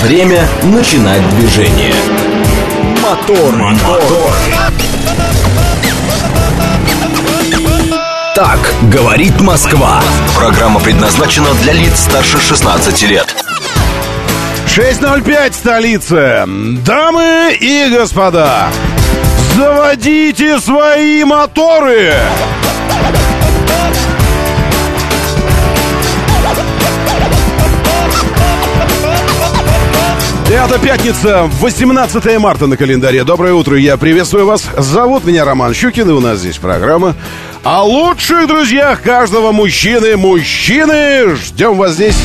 Время начинать движение. Мотор. Так говорит Москва. Программа предназначена для лиц старше 16 лет. 6:05, столица. Дамы и господа, заводите свои моторы. Это пятница, 18 марта на календаре. Доброе утро, я приветствую вас. Зовут меня Роман Щукин, и у нас здесь программа о лучших друзьях каждого мужчины. Мужчины, ждем вас здесь.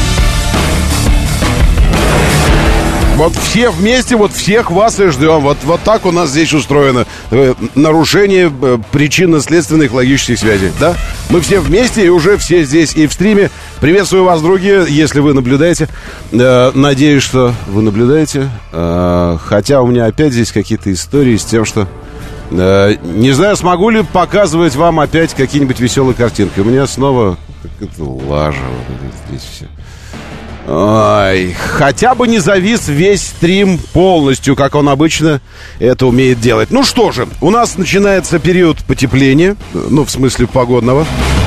Вот все вместе, вот всех вас и ждем. Вот так у нас здесь устроено. Нарушение причинно-следственных логических связей, да? Мы все вместе и уже все здесь и в стриме. Приветствую вас, другие, если вы наблюдаете. Надеюсь, что вы наблюдаете. Хотя у меня опять здесь какие-то истории с тем, что... Не знаю, смогу ли показывать вам опять какие-нибудь веселые картинки. У меня снова какая-то лажа вот здесь все. Ой, хотя бы не завис весь стрим полностью, как он обычно это умеет делать. Ну что же, у нас начинается период потепления, ну, в смысле погодного.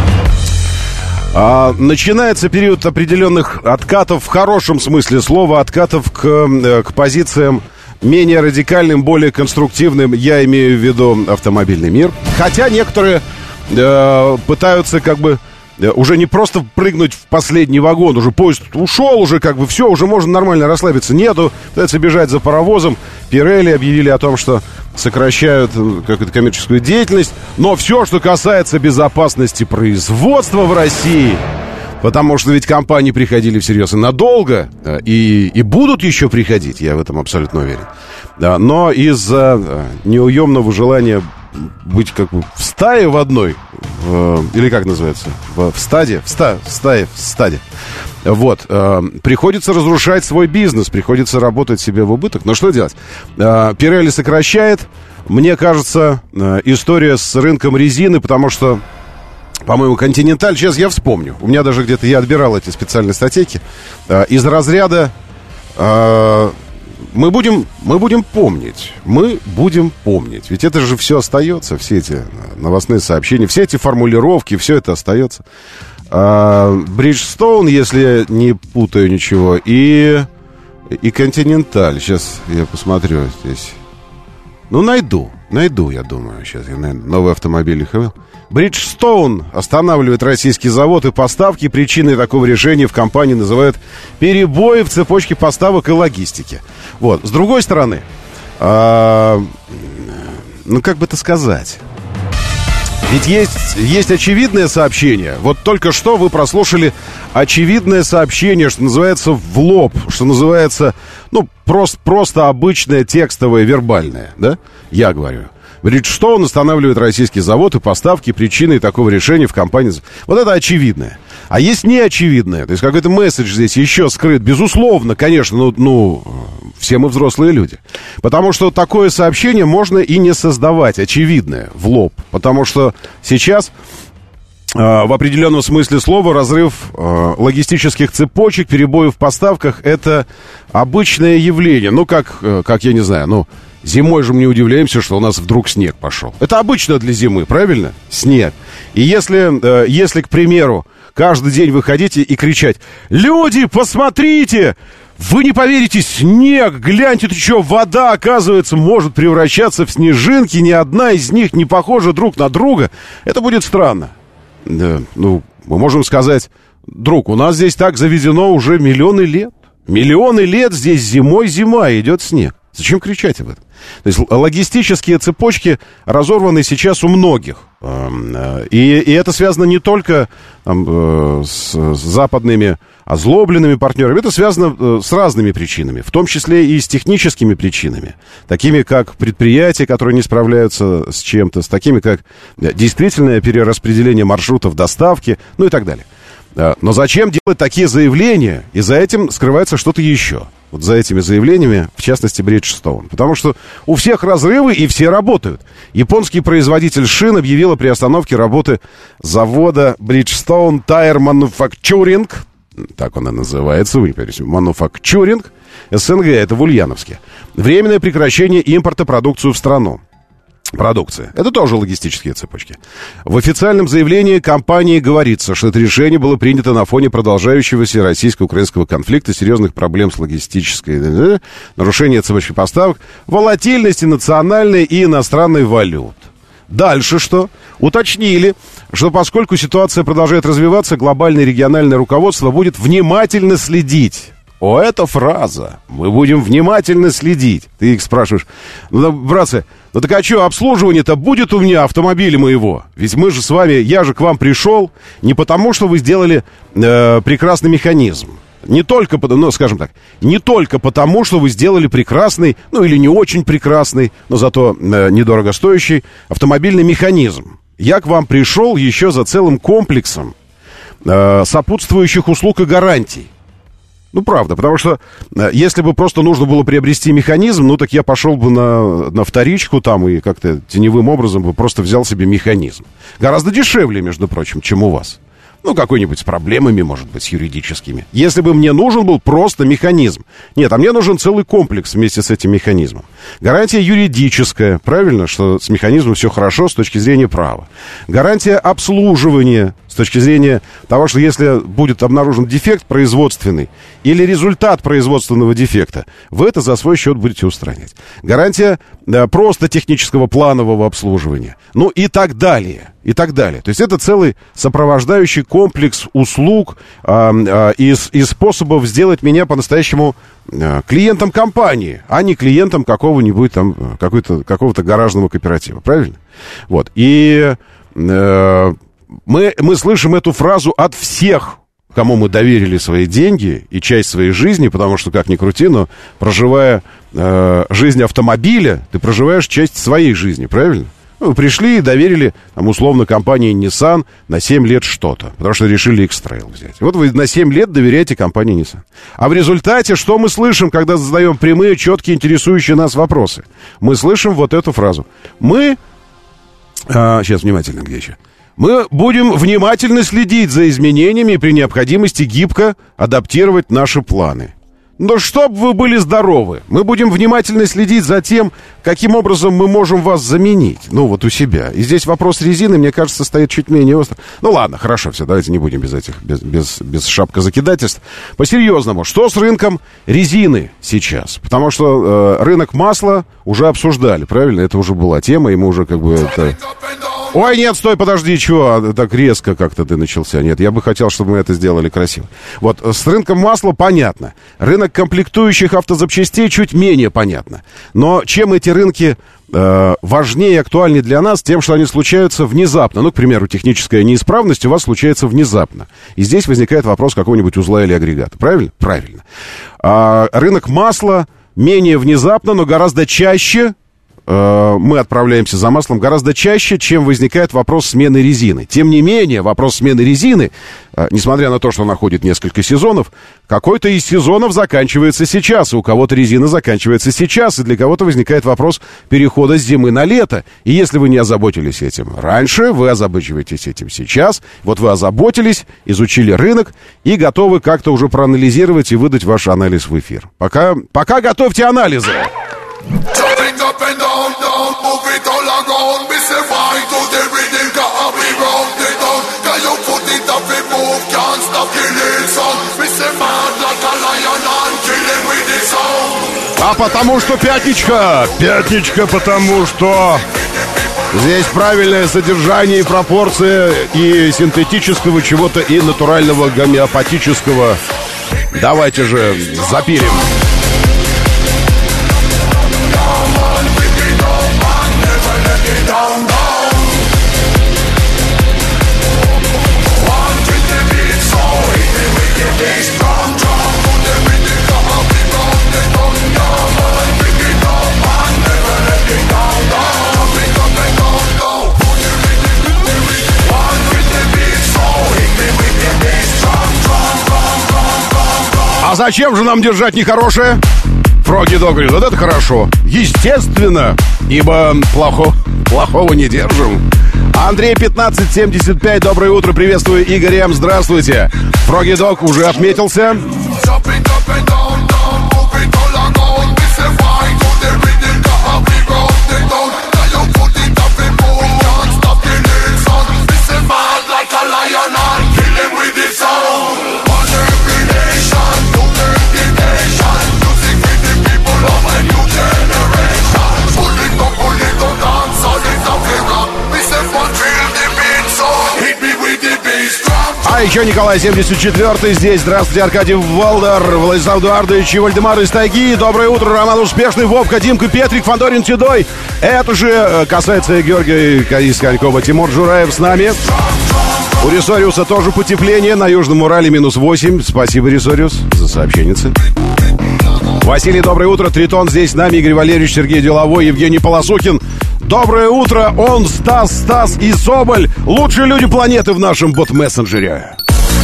Начинается период определенных откатов, в хорошем смысле слова, откатов к позициям менее радикальным, более конструктивным. Я имею в виду автомобильный мир. Хотя некоторые пытаются как бы... Уже не просто прыгнуть в последний вагон, уже поезд ушел, уже как бы все, уже можно нормально расслабиться. Нету, пытаются бежать за паровозом. Пирелли объявили о том, что сокращают какую-то коммерческую деятельность. Но все, что касается безопасности производства в России, потому что ведь компании приходили всерьез и надолго, и будут еще приходить, я в этом абсолютно уверен. Да, но из-за неуемного желания быть как бы в стае в одной, или как называется, в стаде, вот, приходится разрушать свой бизнес, приходится работать себе в убыток. Но что делать? Пирелли сокращает. Мне кажется, история с рынком резины, потому что, по-моему, Континенталь, сейчас я вспомню, у меня даже где-то я отбирал эти специальные статейки, из разряда... Мы будем помнить. Ведь это же все остается, все эти новостные сообщения, все эти формулировки, все это остается. Бриджстоун, если я не путаю ничего, и Континенталь. Сейчас я посмотрю здесь. Ну, найду, я думаю. Сейчас я, наверное, новый автомобиль ХВ. Бриджстоун останавливает российский завод и поставки. Причиной такого решения в компании называют перебои в цепочке поставок и логистики. Вот, с другой стороны, ну, как бы это сказать? Ведь есть очевидное сообщение. Вот только что вы прослушали очевидное сообщение, что называется, в лоб, что называется, ну, просто обычное текстовое, вербальное, да? Я говорю. Бриджстоун останавливает российский завод и поставки. Причиной такого решения в компании... Вот это очевидное. А есть неочевидное. То есть какой-то месседж здесь еще скрыт. Безусловно, конечно, все мы взрослые люди. Потому что такое сообщение можно и не создавать, очевидное, в лоб. Потому что сейчас... в определенном смысле слова разрыв логистических цепочек, перебои в поставках — это обычное явление. Ну, как я не знаю, зимой же мы не удивляемся, что у нас вдруг снег пошел. Это обычно для зимы, правильно? Снег. И если, к примеру, каждый день выходите и кричать: «Люди, посмотрите! Вы не поверите, снег! Гляньте, ты что, вода, оказывается, может превращаться в снежинки, ни одна из них не похожа друг на друга». Это будет странно. Да, мы можем сказать: друг, у нас здесь так заведено уже миллионы лет. Миллионы лет здесь зимой зима, идет снег. Зачем кричать об этом? То есть логистические цепочки разорваны сейчас у многих. И это связано не только с западными озлобленными партнерами. Это связано с разными причинами, в том числе и с техническими причинами. Такими как предприятия, которые не справляются с чем-то, с такими как действительное перераспределение маршрутов доставки, ну и так далее. Но зачем делать такие заявления? И за этим скрывается что-то еще. Вот за этими заявлениями, в частности, Bridgestone. Потому что у всех разрывы, и все работают. Японский производитель шин объявил о приостановке работы завода Bridgestone Tire Manufacturing. так он и называется, вы не поверите, мануфактуринг СНГ, это в Ульяновске. Временное прекращение импорта продукции в страну. Продукция. Это тоже логистические цепочки. В официальном заявлении компании говорится, что это решение было принято на фоне продолжающегося российско-украинского конфликта, серьезных проблем с логистической, нарушения цепочки поставок, волатильности национальной и иностранной валют. Дальше что? Уточнили, что поскольку ситуация продолжает развиваться, глобальное и региональное руководство будет внимательно следить. О, эта фраза. Мы будем внимательно следить. Ты их спрашиваешь. Ну, братцы, ну так а что, обслуживание-то будет у меня автомобиля моего? Ведь мы же с вами, я же к вам пришел не потому, что вы сделали прекрасный механизм. Не только, ну, скажем так, не только потому, что вы сделали прекрасный, ну, или не очень прекрасный, но зато недорого стоящий автомобильный механизм. Я к вам пришел еще за целым комплексом сопутствующих услуг и гарантий. Ну, правда, потому что если бы просто нужно было приобрести механизм, ну, так я пошел бы на вторичку там и как-то теневым образом бы просто взял себе механизм. Гораздо дешевле, между прочим, чем у вас. Ну, какой-нибудь с проблемами, может быть, с юридическими. Если бы мне нужен был просто механизм. Нет, а мне нужен целый комплекс вместе с этим механизмом. Гарантия юридическая, правильно, что с механизмом все хорошо с точки зрения права. Гарантия обслуживания с точки зрения того, что если будет обнаружен дефект производственный или результат производственного дефекта, вы это за свой счет будете устранять. Гарантия просто технического планового обслуживания. Ну и так далее. И так далее. То есть это целый сопровождающий комплекс услуг и способов сделать меня по-настоящему клиентом компании, а не клиентом какого-нибудь там, какого-то гаражного кооператива. Правильно? Вот. И мы слышим эту фразу от всех, кому мы доверили свои деньги и часть своей жизни, потому что, как ни крути, но проживая жизнь автомобиля, ты проживаешь часть своей жизни, правильно? Ну, пришли и доверили, там, условно, компании Nissan на 7 лет что-то, потому что решили X-Trail взять. Вот вы на 7 лет доверяете компании Nissan. А в результате что мы слышим, когда задаем прямые, четкие, интересующие нас вопросы? Мы слышим вот эту фразу. Сейчас, внимательно, где еще? Мы будем внимательно следить за изменениями и при необходимости гибко адаптировать наши планы. Но чтоб вы были здоровы, мы будем внимательно следить за тем, каким образом мы можем вас заменить. Ну, вот у себя. И здесь вопрос резины, мне кажется, стоит чуть менее остро. Ну, ладно, хорошо, все, давайте не будем без этих, без шапкозакидательств. По-серьезному, что с рынком резины сейчас? Потому что рынок масла уже обсуждали, правильно? Это уже была тема, и мы уже как бы... Ой, нет, стой, подожди, чего? Так резко как-то ты начался. Нет, я бы хотел, чтобы мы это сделали красиво. Вот, с рынком масла понятно. Рынок комплектующих автозапчастей чуть менее понятно. Но чем эти рынки важнее и актуальнее для нас, тем, что они случаются внезапно. Ну, к примеру, техническая неисправность у вас случается внезапно. И здесь возникает вопрос какого-нибудь узла или агрегата. Правильно? Правильно. Рынок масла менее внезапно, но гораздо чаще... мы отправляемся за маслом гораздо чаще, чем возникает вопрос смены резины. Тем не менее, вопрос смены резины, несмотря на то, что она ходит несколько сезонов, какой-то из сезонов заканчивается сейчас, и у кого-то резина заканчивается сейчас, и для кого-то возникает вопрос перехода с зимы на лето. И если вы не озаботились этим раньше, вы озабочиваетесь этим сейчас. Вот вы озаботились, изучили рынок и готовы как-то уже проанализировать и выдать ваш анализ в эфир. Пока готовьте анализы. Jumping up and down, down, move it all around. Me say fine to the rhythm, gotta be round it down. Can you put it up and move, can't stop killing song. Me say mad like a lion and killing with the sound. А потому что пятничка, потому что здесь правильное содержание и пропорция и синтетического чего-то, и натурального гомеопатического. Давайте же запилим. А зачем же нам держать нехорошее? Фроги Дог говорит, вот это хорошо. Естественно, ибо плохого не держим. Андрей 1575, доброе утро, приветствую Игорь М, здравствуйте. Фроги Дог уже отметился. А еще Николай 74 здесь. Здравствуйте, Аркадий Волдер, Владислав Эдуардович и Вальдемар из Тайги. Доброе утро, Роман Успешный, Вовка, Димка, Петрик, Фандорин, Седой. Это же касается Георгия из Конькова. Тимур Жураев с нами. У Ресориуса тоже потепление. На Южном Урале -8. Спасибо, Ресориус, за сообщенницы. Василий, доброе утро. Тритон здесь с нами. Игорь Валерьевич, Сергей Деловой, Евгений Полосухин. Доброе утро. Он, Стас и Соболь. Лучшие люди планеты в нашем бот-мессенджере.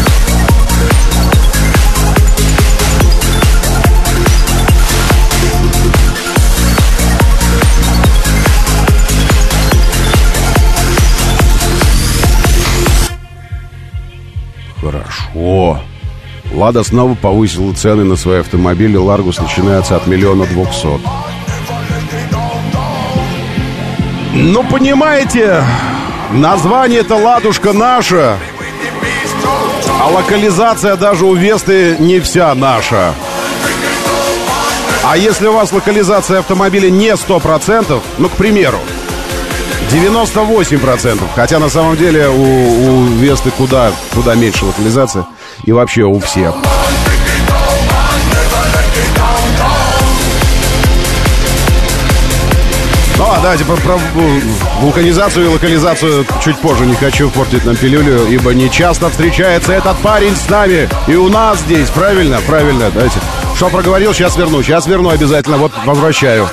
Хорошо. Лада снова повысила цены на свои автомобили. Ларгус начинается от 1 200 000. Ну, понимаете, название-то «Ладушка» наша, а локализация даже у Весты не вся наша. А если у вас локализация автомобиля не 100%, ну, к примеру, 98%, хотя на самом деле у Весты куда меньше локализация, и вообще у всех. Ну, давайте про вулканизацию и локализацию чуть позже. Не хочу портить нам пилюлю, ибо не часто встречается этот парень с нами. И у нас здесь, правильно? Правильно, давайте. Что проговорил, сейчас верну обязательно. Вот, возвращаю.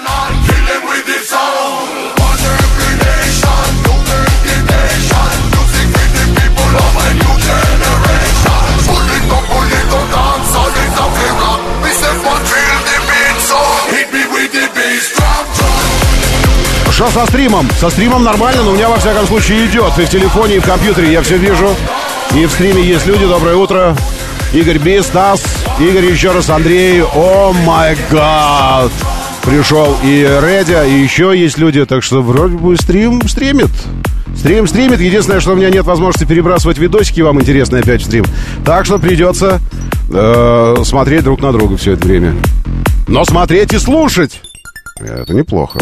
Что со стримом? Со стримом нормально, но у меня во всяком случае идет. И в телефоне, и в компьютере я все вижу. И в стриме есть люди. Доброе утро. Игорь Би, Стас, Игорь еще раз, Андрей. О май гад. Пришел и Редя, и еще есть люди. Так что вроде бы стримит. Стрим стримит. Единственное, что у меня нет возможности перебрасывать видосики вам интересные опять в стрим. Так что придется смотреть друг на друга все это время. Но смотреть и слушать — это неплохо.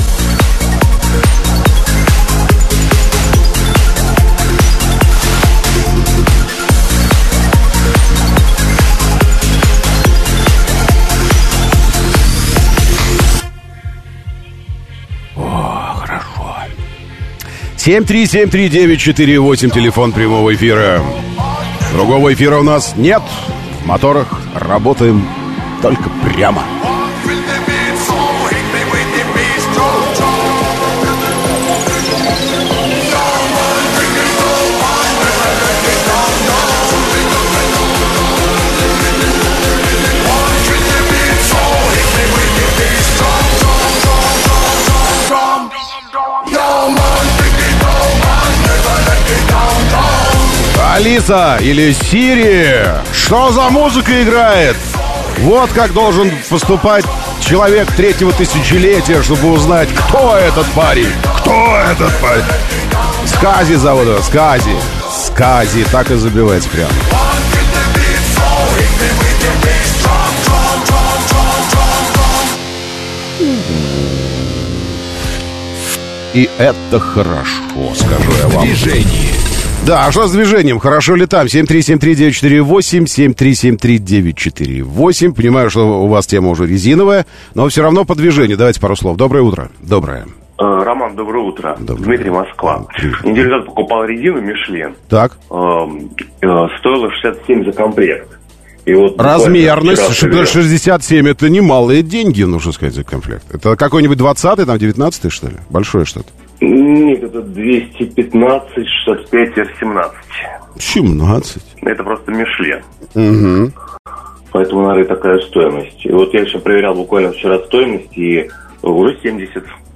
О, хорошо. 7373948, телефон прямого эфира. Другого эфира у нас нет. В моторах работаем только прямо. Алиса или Сири, что за музыка играет? Вот как должен поступать человек третьего тысячелетия, чтобы узнать, кто этот парень. Кто этот парень? Скази зовут его, Скази. Скази, так и забивается прям. И это хорошо, скажу я вам. Движение. Да, а что с движением? Хорошо ли там? 7373948, 7373948. Понимаю, что у вас тема уже резиновая, но все равно по движению. Давайте пару слов. Доброе утро. Доброе. Роман, доброе утро. Доброе. Дмитрий, Москва. Неделю назад покупал резину Мишлен. Так. Стоило 67 за комплект. И вот размерность 67, это немалые деньги, нужно сказать, за комплект. Это какой-нибудь 20-й, там 19-й, что ли? Большое что-то. Нет, это 215, 65, 17. 17? Это просто Мишлен. Угу. Поэтому, наверное, такая стоимость. И вот я еще проверял буквально вчера стоимость, и уже 70.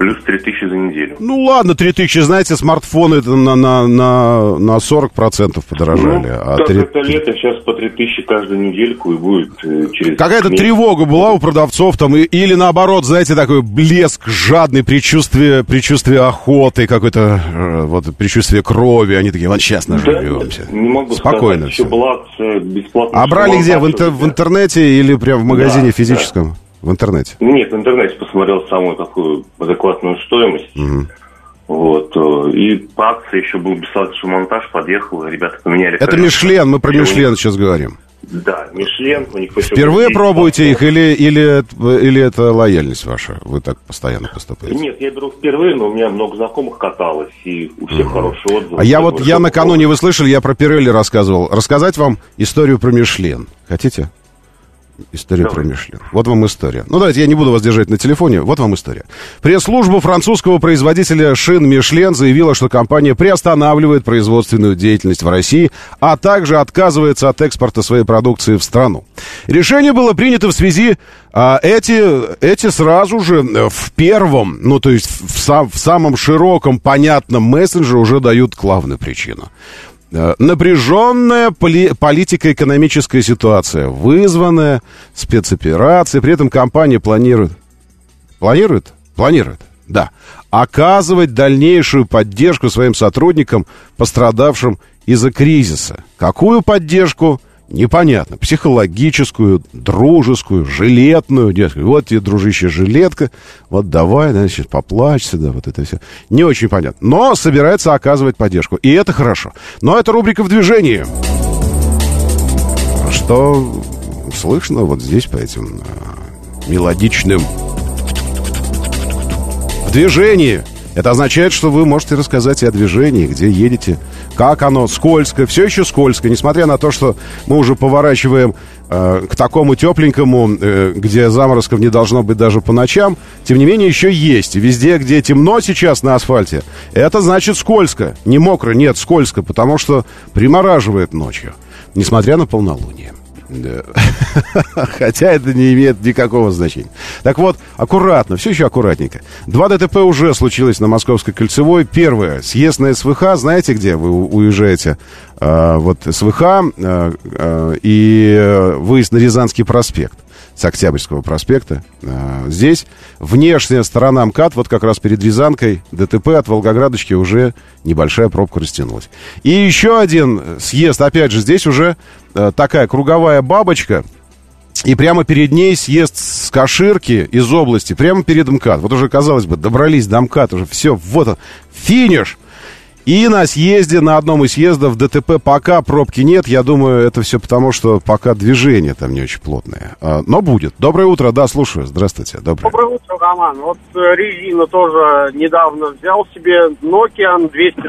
Плюс 3000 за неделю. Ну ладно, 3000, знаете, смартфоны это на 40% подорожали. Так это лето, сейчас по 3000 каждую недельку и будет через... Какая-то тревога была у продавцов там, или наоборот, знаете, такой блеск жадный, предчувствие охоты, какое-то вот предчувствие крови. Они такие, вот сейчас наживемся. Не могу спокойно сказать, еще была акция бесплатно. А брали где? В интернете или прям в магазине физическом? Да. В интернете? Нет, в интернете посмотрел самую такую адекватную стоимость. Угу. Вот. И по акции еще был бесплатный монтаж, подъехал, ребята поменяли... Это Мишлен, мы про Мишлен сейчас говорим. Да, Мишлен. У них впервые пробуете их или это лояльность ваша? Вы так постоянно поступаете? Нет, я беру впервые, но у меня много знакомых каталось, и у всех хорошие отзывы. А я накануне, вы слышали, я про Пирелли рассказывал. Рассказать вам историю про Мишлен. Хотите? История про Мишлен. Вот вам история. Ну, давайте, я не буду вас держать на телефоне. Вот вам история. Пресс-служба французского производителя шин Мишлен заявила, что компания приостанавливает производственную деятельность в России, а также отказывается от экспорта своей продукции в страну. Решение было принято в связи... Эти сразу же в первом, ну, то есть в самом широком, понятном мессенджере уже дают главную причину. Напряженная политико-экономическая ситуация, вызванная спецоперацией. При этом компания планирует, да, оказывать дальнейшую поддержку своим сотрудникам, пострадавшим из-за кризиса. Какую поддержку? Непонятно. Психологическую, дружескую, жилетную. Дескать, вот тебе, дружище, жилетка. Вот давай, значит, поплачься, да, вот это все. Не очень понятно. Но собирается оказывать поддержку. И это хорошо. Но это рубрика «В движении». Что слышно вот здесь по этим мелодичным «В движении». Это означает, что вы можете рассказать и о движении, где едете, как оно, скользко, все еще скользко, несмотря на то, что мы уже поворачиваем к такому тепленькому, где заморозков не должно быть даже по ночам, тем не менее еще есть. И везде, где темно сейчас на асфальте, это значит скользко. Не мокро, нет, скользко, потому что примораживает ночью, несмотря на полнолуние. Да. Хотя это не имеет никакого значения. Так вот, аккуратно, все еще аккуратненько. 2 ДТП уже случилось на Московской кольцевой. Первое, съезд на СВХ. Знаете, где вы уезжаете? Вот СВХ и выезд на Рязанский проспект с Октябрьского проспекта. Здесь внешняя сторона МКАД, вот как раз перед Рязанкой, ДТП от Волгоградочки уже небольшая пробка растянулась. И еще один съезд, опять же, здесь уже такая круговая бабочка, и прямо перед ней съезд с Каширки из области, прямо перед МКАД. Вот уже, казалось бы, добрались до МКАД, уже все, вот он, финиш. И на съезде, на одном из съездов ДТП пока пробки нет. Я думаю, это все потому, что пока движение там не очень плотное. Но будет. Доброе утро, да, слушаю. Здравствуйте. Доброе утро, Роман. Вот резину тоже недавно взял себе Nokian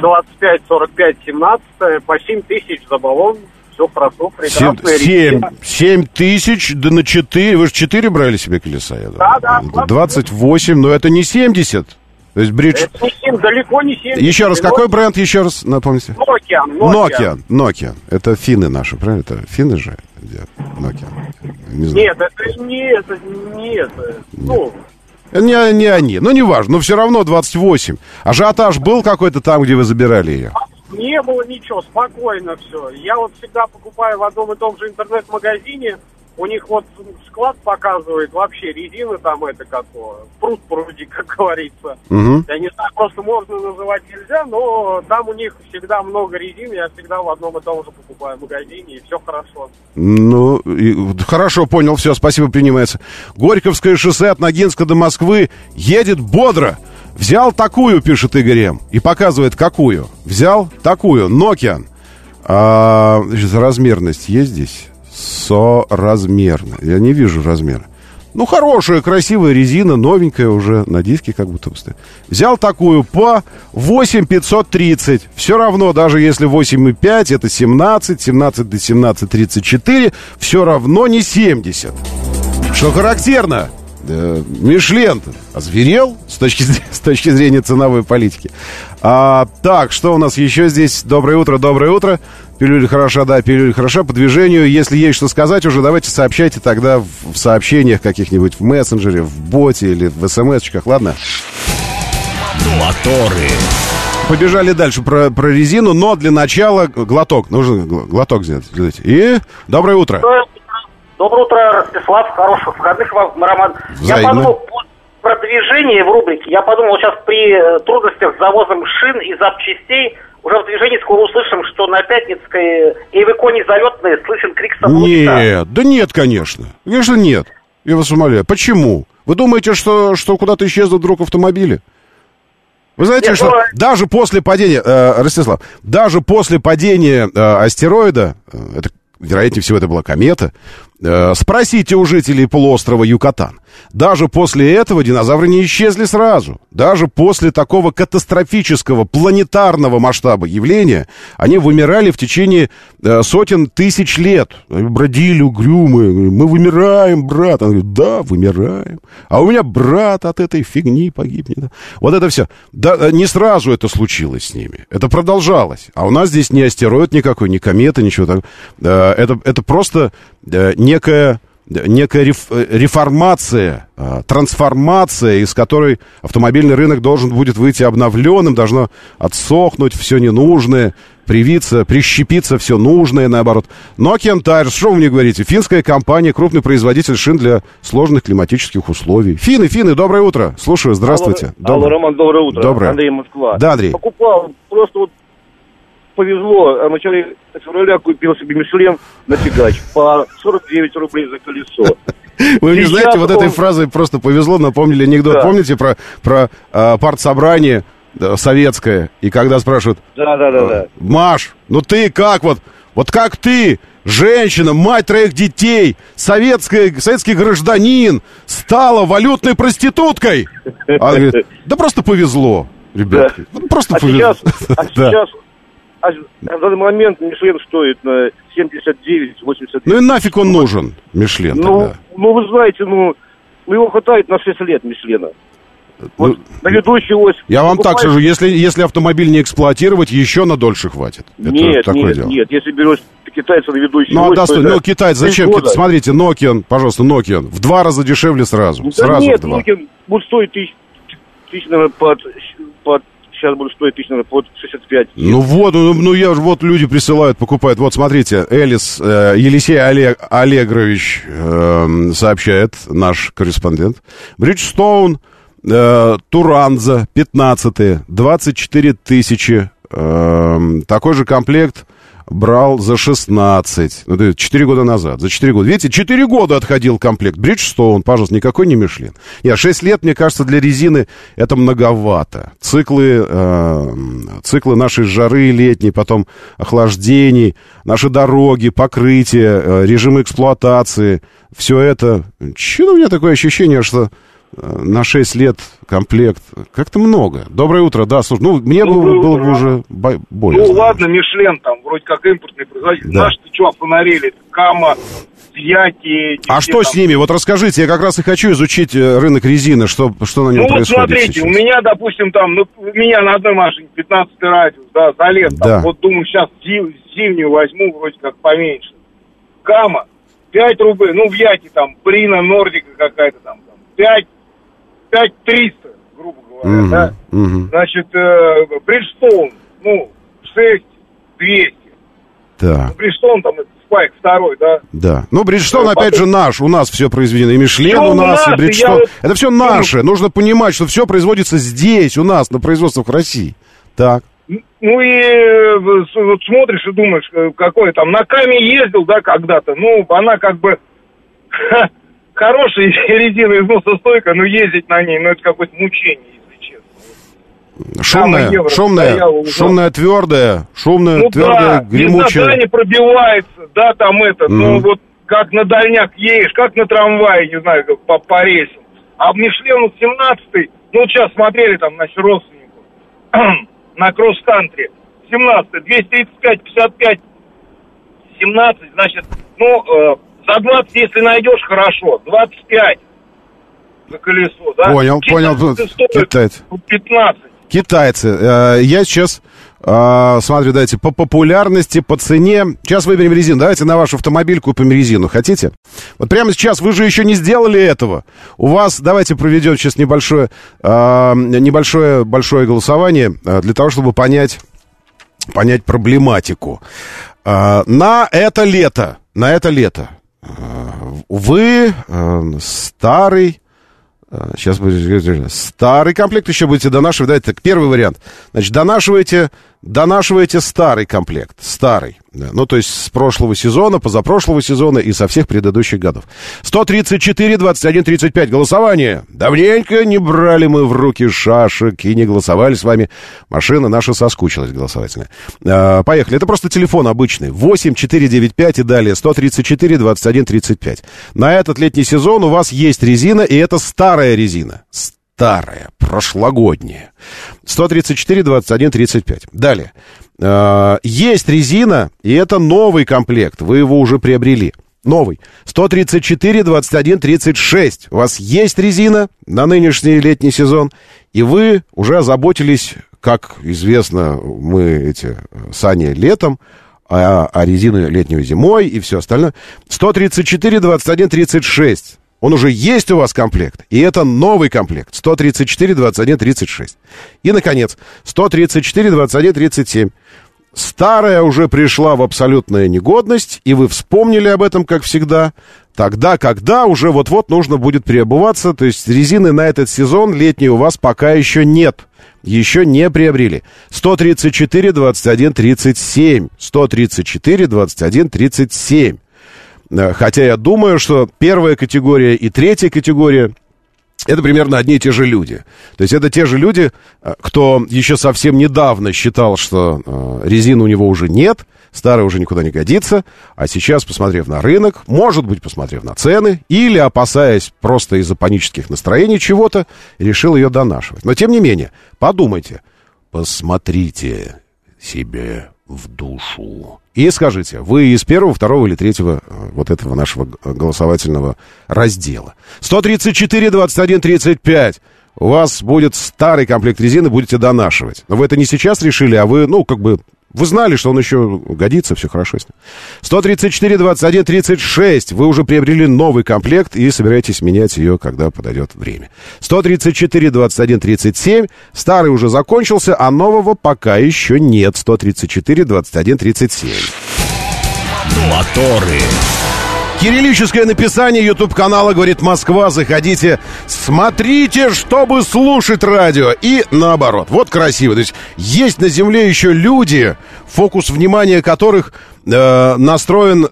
225-45-17 по 7 тысяч за баллон. Все хорошо, прекрасная резина. 7 тысяч, да на 4. Вы же 4 брали себе колеса, я думаю. Да. 28, но это не 70. То есть бридж... Это не 7, далеко не 7. Еще раз, какой бренд, еще раз, напомните? Nokian. Это финны наши, правильно? Это финны же? Nokian. Нет, это не это. Ну... Не они. Ну, не важно. Но все равно 28. Ажиотаж был какой-то там, где вы забирали ее? Не было ничего, спокойно все. Я вот всегда покупаю в одном и том же интернет-магазине. У них вот склад показывает вообще резины там это как пруд пруди, как говорится. Угу. Я не знаю, просто можно называть нельзя, но там у них всегда много резин. Я всегда в одном и том же покупаю в магазине, и все хорошо. Ну, хорошо, понял, все, спасибо, принимается. Горьковское шоссе от Ногинска до Москвы едет бодро. Взял такую, пишет Игорь М. И показывает, какую. Взял такую, Nokian. Значит, размерность есть здесь? Соразмерно. Я не вижу размера. Ну, хорошая, красивая резина, новенькая уже, на диске как будто бы стоит. Взял такую по 8530. Все равно, даже если 8,5, это 17 до 17,34, все равно не 70. Что характерно, Мишлен озверел с точки зрения ценовой политики. Так, что у нас еще здесь? Доброе утро. Пилюля хороша, да, пилюля хороша. По движению, если есть что сказать уже, давайте сообщайте тогда в сообщениях каких-нибудь в мессенджере, в боте или в смс-очках, ладно? Моторы. Побежали дальше про резину, но для начала глоток. Нужно глоток сделать. И доброе утро. Доброе утро, Ростислав. Хороших выходных вам, Роман. Взаимно. Я подумал про движение в рубрике. Я подумал, сейчас при трудностях с завозом шин и запчастей уже в движении скоро услышим, что на Пятницкой Эвеконе залетные слышен крик самолета. Нет, да нет, конечно. Конечно, нет. Я вас умоляю. Почему? Вы думаете, что куда-то исчезнут вдруг автомобили? Вы знаете, Нет, что даже после падения, Ростислав, даже после падения астероида, это, вероятнее всего, это была комета, спросите у жителей полуострова Юкатан. Даже после этого динозавры не исчезли сразу. Даже после такого катастрофического планетарного масштаба явления они вымирали в течение сотен тысяч лет. Бродили угрюмые. Мы вымираем, брат. Он говорит, да, вымираем. А у меня брат от этой фигни погибнет. Вот это все. Да, не сразу это случилось с ними. Это продолжалось. А у нас здесь не астероид никакой, не комета, ничего такого. Это просто некая реформация, трансформация, из которой автомобильный рынок должен будет выйти обновленным, должно отсохнуть все ненужное, привиться, прищепиться все нужное, наоборот. Nokian Tires, что вы мне говорите? Финская компания, крупный производитель шин для сложных климатических условий. Финны, доброе утро. Слушаю, здравствуйте. Алло, Роман, доброе утро. Доброе. Андрей, Москва. Да, Андрей. Покупал, просто вот повезло. В начале февраля купил себе Мишлен на тягач по 49 рублей за колесо. Вы не знаете, вот этой он- фразой просто повезло, напомнили анекдот. Да. Помните про партсобрание советское, и когда спрашивают, Да. Маш, ну ты как вот как ты, женщина, мать троих детей, советский гражданин, стала валютной проституткой? А говорит, да просто повезло, ребятки, просто повезло. Да. На данный момент Мишлен стоит на 79-80. Ну и нафиг он нужен, Мишлен, тогда? Ну, вы знаете, его хватает на 6 лет Мишлена. Вот на ведущую ось. Я вам так покупаешь- скажу, если автомобиль не эксплуатировать, еще на дольше хватит. Это Нет, такое дело. если берешь китайца на ведущую Ну, ось, отдаст, то это китайцы, зачем? 3 года. Смотрите, Nokian, пожалуйста, Nokian. В 2 раза дешевле сразу. Да Сразу нет, в 2. Nokian будет стоить тысяч, наверное, сейчас будет стоить наверное, под 65. Ну вот, вот люди присылают, покупают. Вот смотрите, Элис, Елисей Олегрович сообщает, наш корреспондент. Бриджстоун, Туранза, 15-е, 24 тысячи. Такой же комплект брал за 16. Ну, 4 года назад. За 4 года. Видите, 4 года отходил комплект. Бриджстоун, пожалуйста, никакой не Мишлен. Нет, 6 лет, мне кажется, для резины это многовато. Циклы нашей жары летней, потом охлаждений, наши дороги, покрытие, режимы эксплуатации. Все это. Чего у меня такое ощущение, что на 6 лет комплект как-то много. Доброе утро, да, слушай, мне было бы уже боязно. Ну ладно, Мишлен там, вроде как импортный производитель. Да. Наши что, офонарели? Кама, Яки. А что с ними? Вот расскажите, я как раз и хочу изучить рынок резины, что на нем Ну вот происходит смотрите, сейчас. у меня, допустим, там, у меня на одной машине 15-й радиус, да, залез. Да. Там, вот думаю, сейчас зимнюю возьму, вроде как поменьше. Кама, 5 рублей, в Яке там, Прина, Нордика какая-то там 5300, грубо говоря, да. Значит, Бриджстоун, 6200. Да. Бриджстоун там, это Спайк второй, да. Да. Бриджстоун, Ну, опять же, наш. У нас все произведено. И Мишлен Всё у нас, у нас, и Бриджстоун. я вот- Это все наше. Нужно понимать, что все производится здесь, у нас, на производствах России. Так. Ну и вот смотришь и думаешь, какой там, на Каме ездил, да, когда-то, она как бы хорошая резина, износостойкая, но ездить на ней, это какое-то мучение, если честно. Шумная, Евро стояла уже. шумная, твердая, Да, гремучая. не пробивается, да, там вот как на дальняк едешь, как на трамвае, не знаю, как по рельсам. А в Мишлену 17-й, сейчас смотрели там на родственнику, на кросс-кантри, 17-й, 235, 55, 17, значит, за 20, если найдешь, хорошо, 25 за колесо, да? Понял. Китайцы стоят Китайцы. 15. Китайцы. Я сейчас Смотрю, давайте, по популярности, по цене. Сейчас выберем резину. Давайте на ваш автомобиль купим резину. Хотите? Вот прямо сейчас, вы же еще не сделали этого. У вас, давайте проведем сейчас большое голосование для того, чтобы понять проблематику. На это лето вы старый комплект еще будете донашивать. Давайте так, первый вариант. Значит, донашиваете старый комплект. Старый. Ну, то есть с прошлого сезона, позапрошлого сезона и со всех предыдущих годов. 134-21-35. Голосование. Давненько не брали мы в руки шашек и не голосовали с вами. Машина наша соскучилась голосовательная. Поехали. Это просто телефон обычный. 8495 и далее. 134-21-35. На этот летний сезон у вас есть резина, и это старая резина. Старая, прошлогодняя. 134-21-35. Далее. Есть резина, и это новый комплект. Вы его уже приобрели. Новый. 134-21-36. У вас есть резина на нынешний летний сезон, и вы уже озаботились, как известно, мы сани летом, а резину летнюю зимой и все остальное. 134-21-36. Он уже есть у вас комплект, и это новый комплект. 134-21-36. И, наконец, 134-21-37. Старая уже пришла в абсолютную негодность, и вы вспомнили об этом, как всегда, тогда, когда уже вот-вот нужно будет переобуваться, то есть резины на этот сезон летней у вас пока еще нет. Еще не приобрели. 134-21-37. 134-21-37. Хотя я думаю, что первая категория и третья категория — это примерно одни и те же люди. То есть это те же люди, кто еще совсем недавно считал, что резины у него уже нет, старая уже никуда не годится, а сейчас, посмотрев на рынок, может быть, посмотрев на цены, или опасаясь просто из-за панических настроений чего-то, решил ее донашивать. Но, тем не менее, подумайте, посмотрите себе в душу. И скажите, вы из первого, второго или третьего вот этого нашего голосовательного раздела. 134-21-35. У вас будет старый комплект резины, будете донашивать. Но вы это не сейчас решили, а вы, вы знали, что он еще годится, все хорошо с ним. 134-21-36. Вы уже приобрели новый комплект и собираетесь менять ее, когда подойдет время. 134-21-37. Старый уже закончился, а нового пока еще нет. 134-21-37. Моторы. Кириллическое написание YouTube-канала «Говорит Москва». Заходите, смотрите, чтобы слушать радио. И наоборот. Вот красиво. То есть на Земле еще люди, фокус внимания которых настроен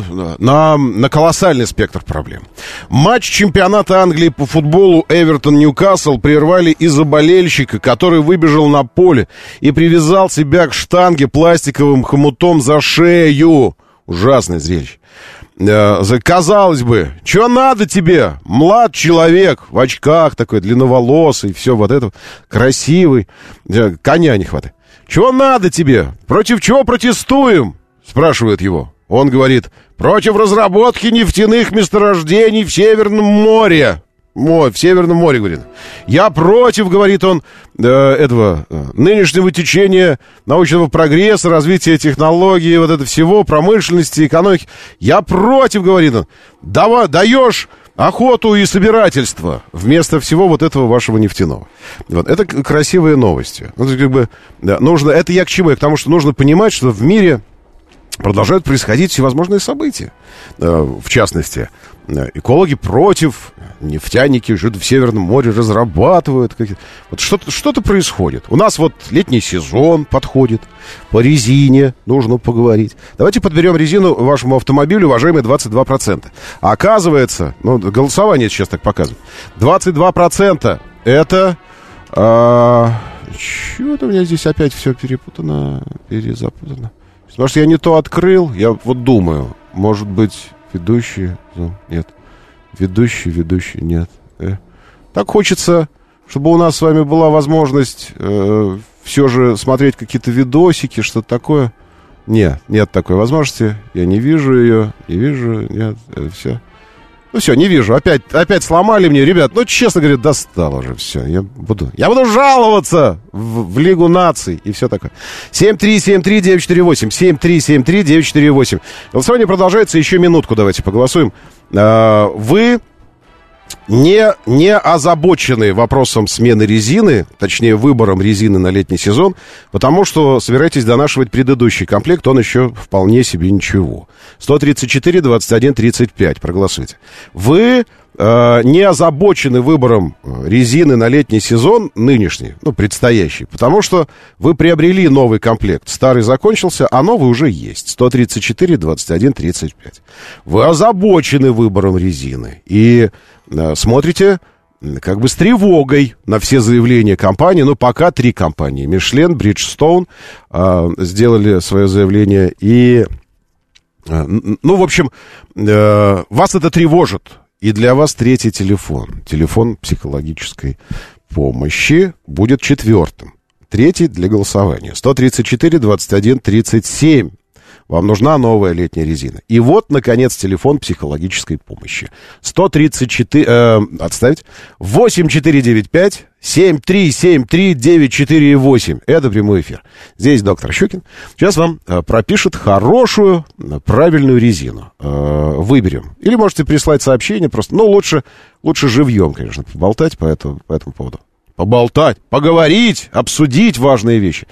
на колоссальный спектр проблем. Матч чемпионата Англии по футболу Эвертон-Ньюкасл прервали из-за болельщика, который выбежал на поле и привязал себя к штанге пластиковым хомутом за шею. Ужасное зрелище. Казалось бы, что надо тебе? Млад человек, в очках такой, длинноволосый, все вот это, красивый, коня не хватает. Чего надо тебе? Против чего протестуем? Спрашивают его. Он говорит, против разработки нефтяных месторождений в Северном море. В Северном море, говорит. Я против, говорит он, этого нынешнего течения научного прогресса, развития технологий, вот это всего, промышленности, экономики. Я против, говорит он. Даешь охоту и собирательство вместо всего вот этого вашего нефтяного. Вот. Это красивые новости. Нужно, это я к чему? К тому, что нужно понимать, что в мире продолжают происходить всевозможные события. В частности, экологи против, нефтяники что-то в Северном море разрабатывают. Вот что-то происходит. У нас вот летний сезон подходит. По резине нужно поговорить. Давайте подберем резину вашему автомобилю, уважаемые, 22%. А оказывается, голосование сейчас так показывает, 22% это... Чего-то у меня здесь опять все перепутано, перезапутано. Может, я не то открыл, я вот думаю, может быть, ведущий, нет, ведущий, нет. Так хочется, чтобы у нас с вами была возможность все же смотреть какие-то видосики, что-то такое. Нет такой возможности, я не вижу ее, нет, все. Ну все, не вижу. Опять сломали мне, ребят. Ну, честно говоря, достало уже все. Я буду жаловаться в Лигу наций и все такое. 7373948. 7373948. Голосование продолжается еще минутку. Давайте поголосуем. Вы не озабочены вопросом смены резины, точнее, выбором резины на летний сезон, потому что собираетесь донашивать предыдущий комплект, он еще вполне себе ничего. 134, 21, 35, проголосуйте. Вы не озабочены выбором резины на летний сезон, нынешний, предстоящий, потому что вы приобрели новый комплект. Старый закончился, а новый уже есть. 134, 21, 35. Вы озабочены выбором резины и смотрите как бы с тревогой на все заявления компании. Пока 3 компании. Michelin, Bridgestone сделали свое заявление. И, в общем, вас это тревожит. И для вас 3-й телефон. Телефон психологической помощи будет 4-м. 3-й для голосования. 134, 21, 37. Вам нужна новая летняя резина. И вот, наконец, телефон психологической помощи. 134... отставить. 8495 7373 948. Это прямой эфир. Здесь доктор Щукин. Сейчас вам пропишет хорошую, правильную резину. Выберем. Или можете прислать сообщение просто. Лучше живьем, конечно, поболтать по этому поводу. Поболтать, поговорить, обсудить важные вещи.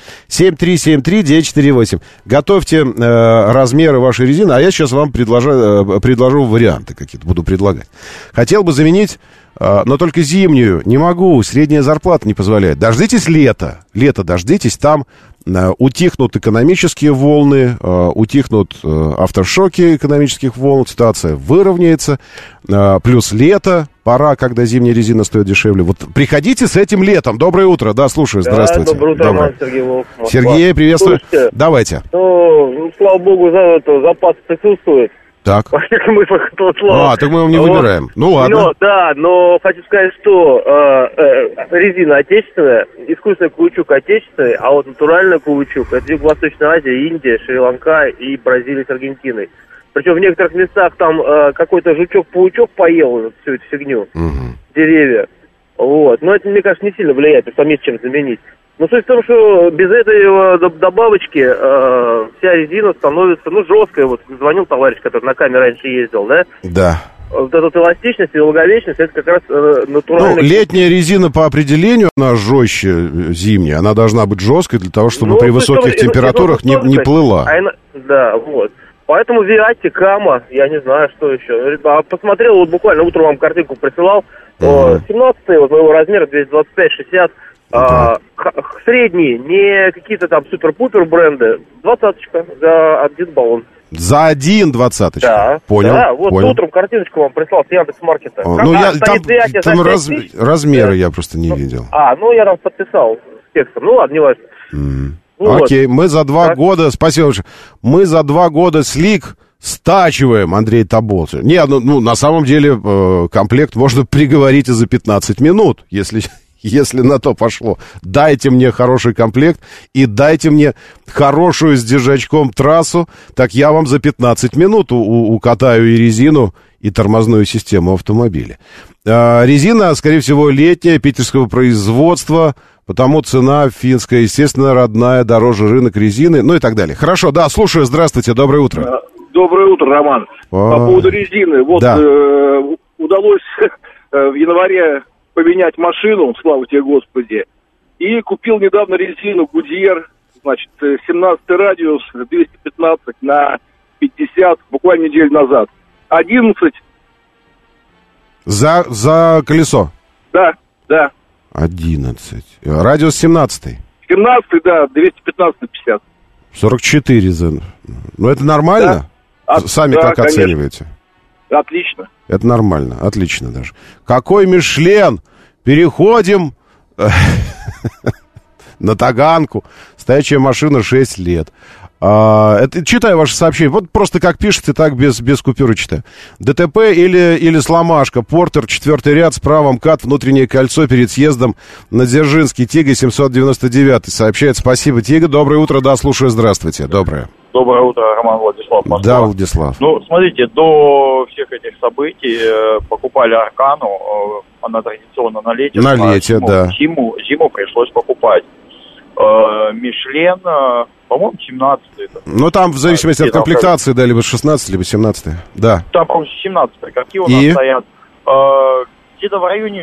7373948. Готовьте размеры вашей резины, а я сейчас вам предложу варианты какие-то, буду предлагать. Хотел бы заменить, но только зимнюю. Не могу, средняя зарплата не позволяет. Дождитесь лета. Лето дождитесь, там утихнут экономические волны, утихнут авторшоки экономических волн, ситуация выровняется. Плюс лето, пора, когда зимняя резина стоит дешевле. Вот приходите с этим летом. Доброе утро, да, слушаю, здравствуйте. Доброе утро, Роман, Сергей Волк. Сергей, приветствую. Слушайте, давайте. Слава богу, запас присутствует. Так. Во всех смыслах этого слова. Так мы его не выбираем. Ладно. Но хочу сказать, что резина отечественная, искусственный каучук отечественный, а вот натуральный каучук — это Юго-Восточная Азия, Индия, Шри-Ланка и Бразилия с Аргентиной. Причем в некоторых местах там какой-то жучок-паучок поел всю эту фигню, деревья. Вот. Но это, мне кажется, не сильно влияет, потому что там есть чем заменить. Но суть в том, что без этой добавочки вся резина становится, жесткая. Вот звонил товарищ, который на Каме раньше ездил, да? Да. Вот эта долговечность и долговечность, это как раз натуральная... летняя резина по определению, она жестче зимняя. Она должна быть жесткой для того, чтобы при высоких температурах не плыла. Да, вот. Поэтому Виатти, Кама, я не знаю, что еще. Посмотрел, вот буквально утром вам картинку присылал. 17-й, вот моего размера, 225-60. Средние, не какие-то там супер-пупер бренды. 20-очка за один баллон. За один 20-очка? Да. Понял. Да, вот понял. Утром картиночку вам прислал с Яндекс.Маркета. Там размеры я просто не видел. Я там подписал с текстом. Ладно, не важно. Окей, мы за 2 года, спасибо большое, мы за 2 года слик стачиваем, Андрей Тобол. На самом деле комплект можно приговорить и за 15 минут, если на то пошло. Дайте мне хороший комплект и дайте мне хорошую с держачком трассу, так я вам за 15 минут укатаю и резину, и тормозную систему автомобиля. Резина, скорее всего, летняя, питерского производства, потому цена финская, естественно, родная, дороже рынок резины, и так далее. Хорошо, да, слушаю, здравствуйте, доброе утро. Доброе утро, Роман. По поводу резины. Удалось в январе поменять машину, слава тебе, Господи, и купил недавно резину Goodyear, 17-й радиус, 215 на 50, буквально неделю назад. 11. За колесо? Да. 11. Радиус 17-й? 17-й, да, 215 на 50. 44 это нормально? Да. Сами как конечно. Оцениваете? Отлично. Это нормально, отлично даже. Какой Мишлен? Переходим на Таганку. Стоячая машина 6 лет. Это, читаю ваше сообщение. Вот просто как пишете, так без купюры читаю. ДТП или сломашка. Портер, 4-й ряд, справа МКАД, внутреннее кольцо перед съездом на Дзержинский. Тига 799 сообщает. Спасибо, Тига. Доброе утро, да, слушаю, здравствуйте. Доброе Доброе утро, Роман, Владислав, Москва. Да, Владислав. Ну, смотрите, до всех этих событий покупали Аркану, она традиционно на лете. На лете, да. Зиму пришлось покупать. Мишлен, по-моему, 17-й. Ну, там в зависимости от комплектации, да, либо 16, либо 17-й, да. Там, по-моему, 17-й. Какие у нас стоят? Где-то в районе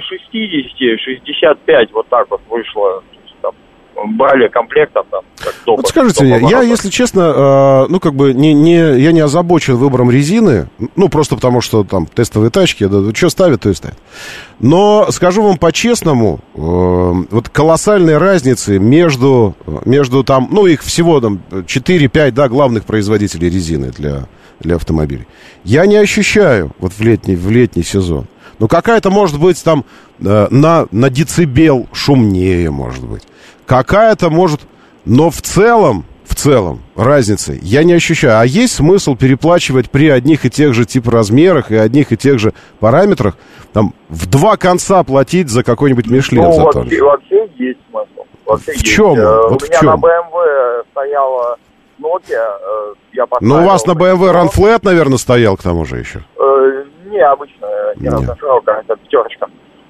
60-65, вот так вот вышло. Брали комплектов там. Вот скажите мне, я, если честно, ну, как бы, я не озабочен выбором резины, ну, просто потому что там тестовые тачки, да, что ставят, то и ставят. Но, скажу вам по-честному, вот колоссальной разницы между там, ну, их всего там 4-5, да, главных производителей резины для автомобилей. Я не ощущаю вот в летний сезон. Ну, какая-то, может быть, там на децибел шумнее, может быть. Какая-то, может... Но в целом разницы я не ощущаю. А есть смысл переплачивать при одних и тех же типа размерах и одних и тех же параметрах, там, в два конца платить за какой-нибудь Мишлен? Ну, вообще есть смысл. В чем? Вот у меня на BMW стояла Nokia. Ну, у вас на BMW Run Flat, наверное, стоял к тому же еще. Не, обычно, не разошелка, это пятерочка.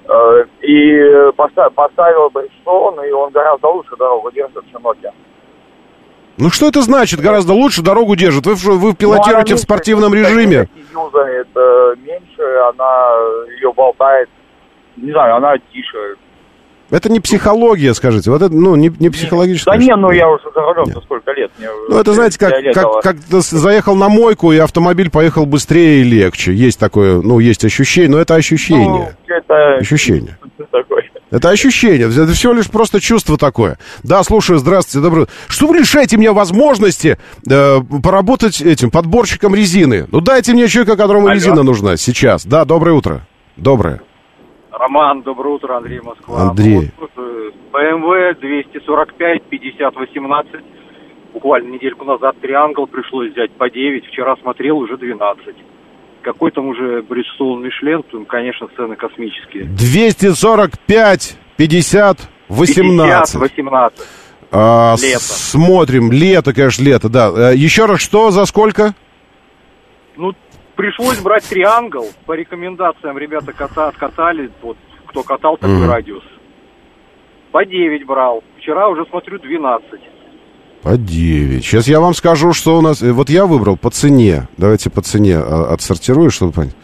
И поставил Bridgestone, и он гораздо лучше дорогу держит, чем Nokia. Ну, что это значит, гораздо лучше дорогу держит? Вы пилотируете в спортивном режиме. Юзает меньше, она ее болтает, не знаю, она тише. Это не психология, скажите, вот это, ну, не психологическая. Да не, ну я уже за рулем-то сколько лет. Ну, это, знаете, как ты заехал на мойку, и автомобиль поехал быстрее и легче. Есть такое, ну, есть ощущение, но это ощущение. Ну, это... Ощущение. Это ощущение, это всего лишь просто чувство такое. Да, слушаю, здравствуйте, доброе. Что вы лишаете меня возможности поработать этим подборщиком резины? Ну, дайте мне человека, которому резина нужна сейчас. Да, доброе утро. Доброе. Роман, доброе утро, Андрей, Москва. Андрей. BMW 245, 5018. Буквально недельку назад Триангл пришлось взять по 9. Вчера смотрел, уже 12. Какой там уже Bridgestone Michelin, там, конечно, цены космические. 245, 50, 18. 18. Лето. Смотрим, лето, конечно, лето, да. Еще раз, что, за сколько? Ну, пришлось брать Триангл. По рекомендациям ребята откатали. Вот, кто катал такой радиус. По 9 брал. Вчера уже смотрю 12. По 9. Сейчас я вам скажу, что у нас... Вот я выбрал по цене. Давайте по цене отсортирую, чтобы понять.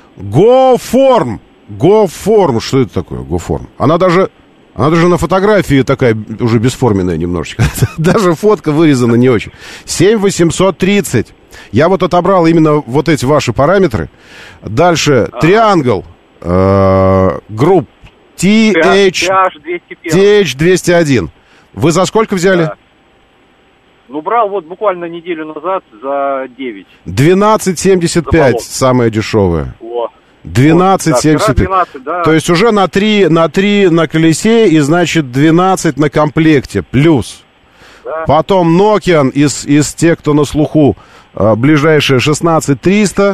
GoForm. GoForm. Что это такое? GoForm. Она даже на фотографии такая уже бесформенная немножечко. Даже фотка вырезана не очень. 7830. Я вот отобрал именно вот эти ваши параметры. Дальше Triangle Group TH201. Вы за сколько взяли? Да. Ну, брал вот буквально неделю назад за 9. 12,75 самое дешевое. 12,75. Да. То есть уже на 3 на колесе и, значит, 12 на комплекте. Плюс. Да. Потом Nokian из тех, кто на слуху, ближайшие 16300.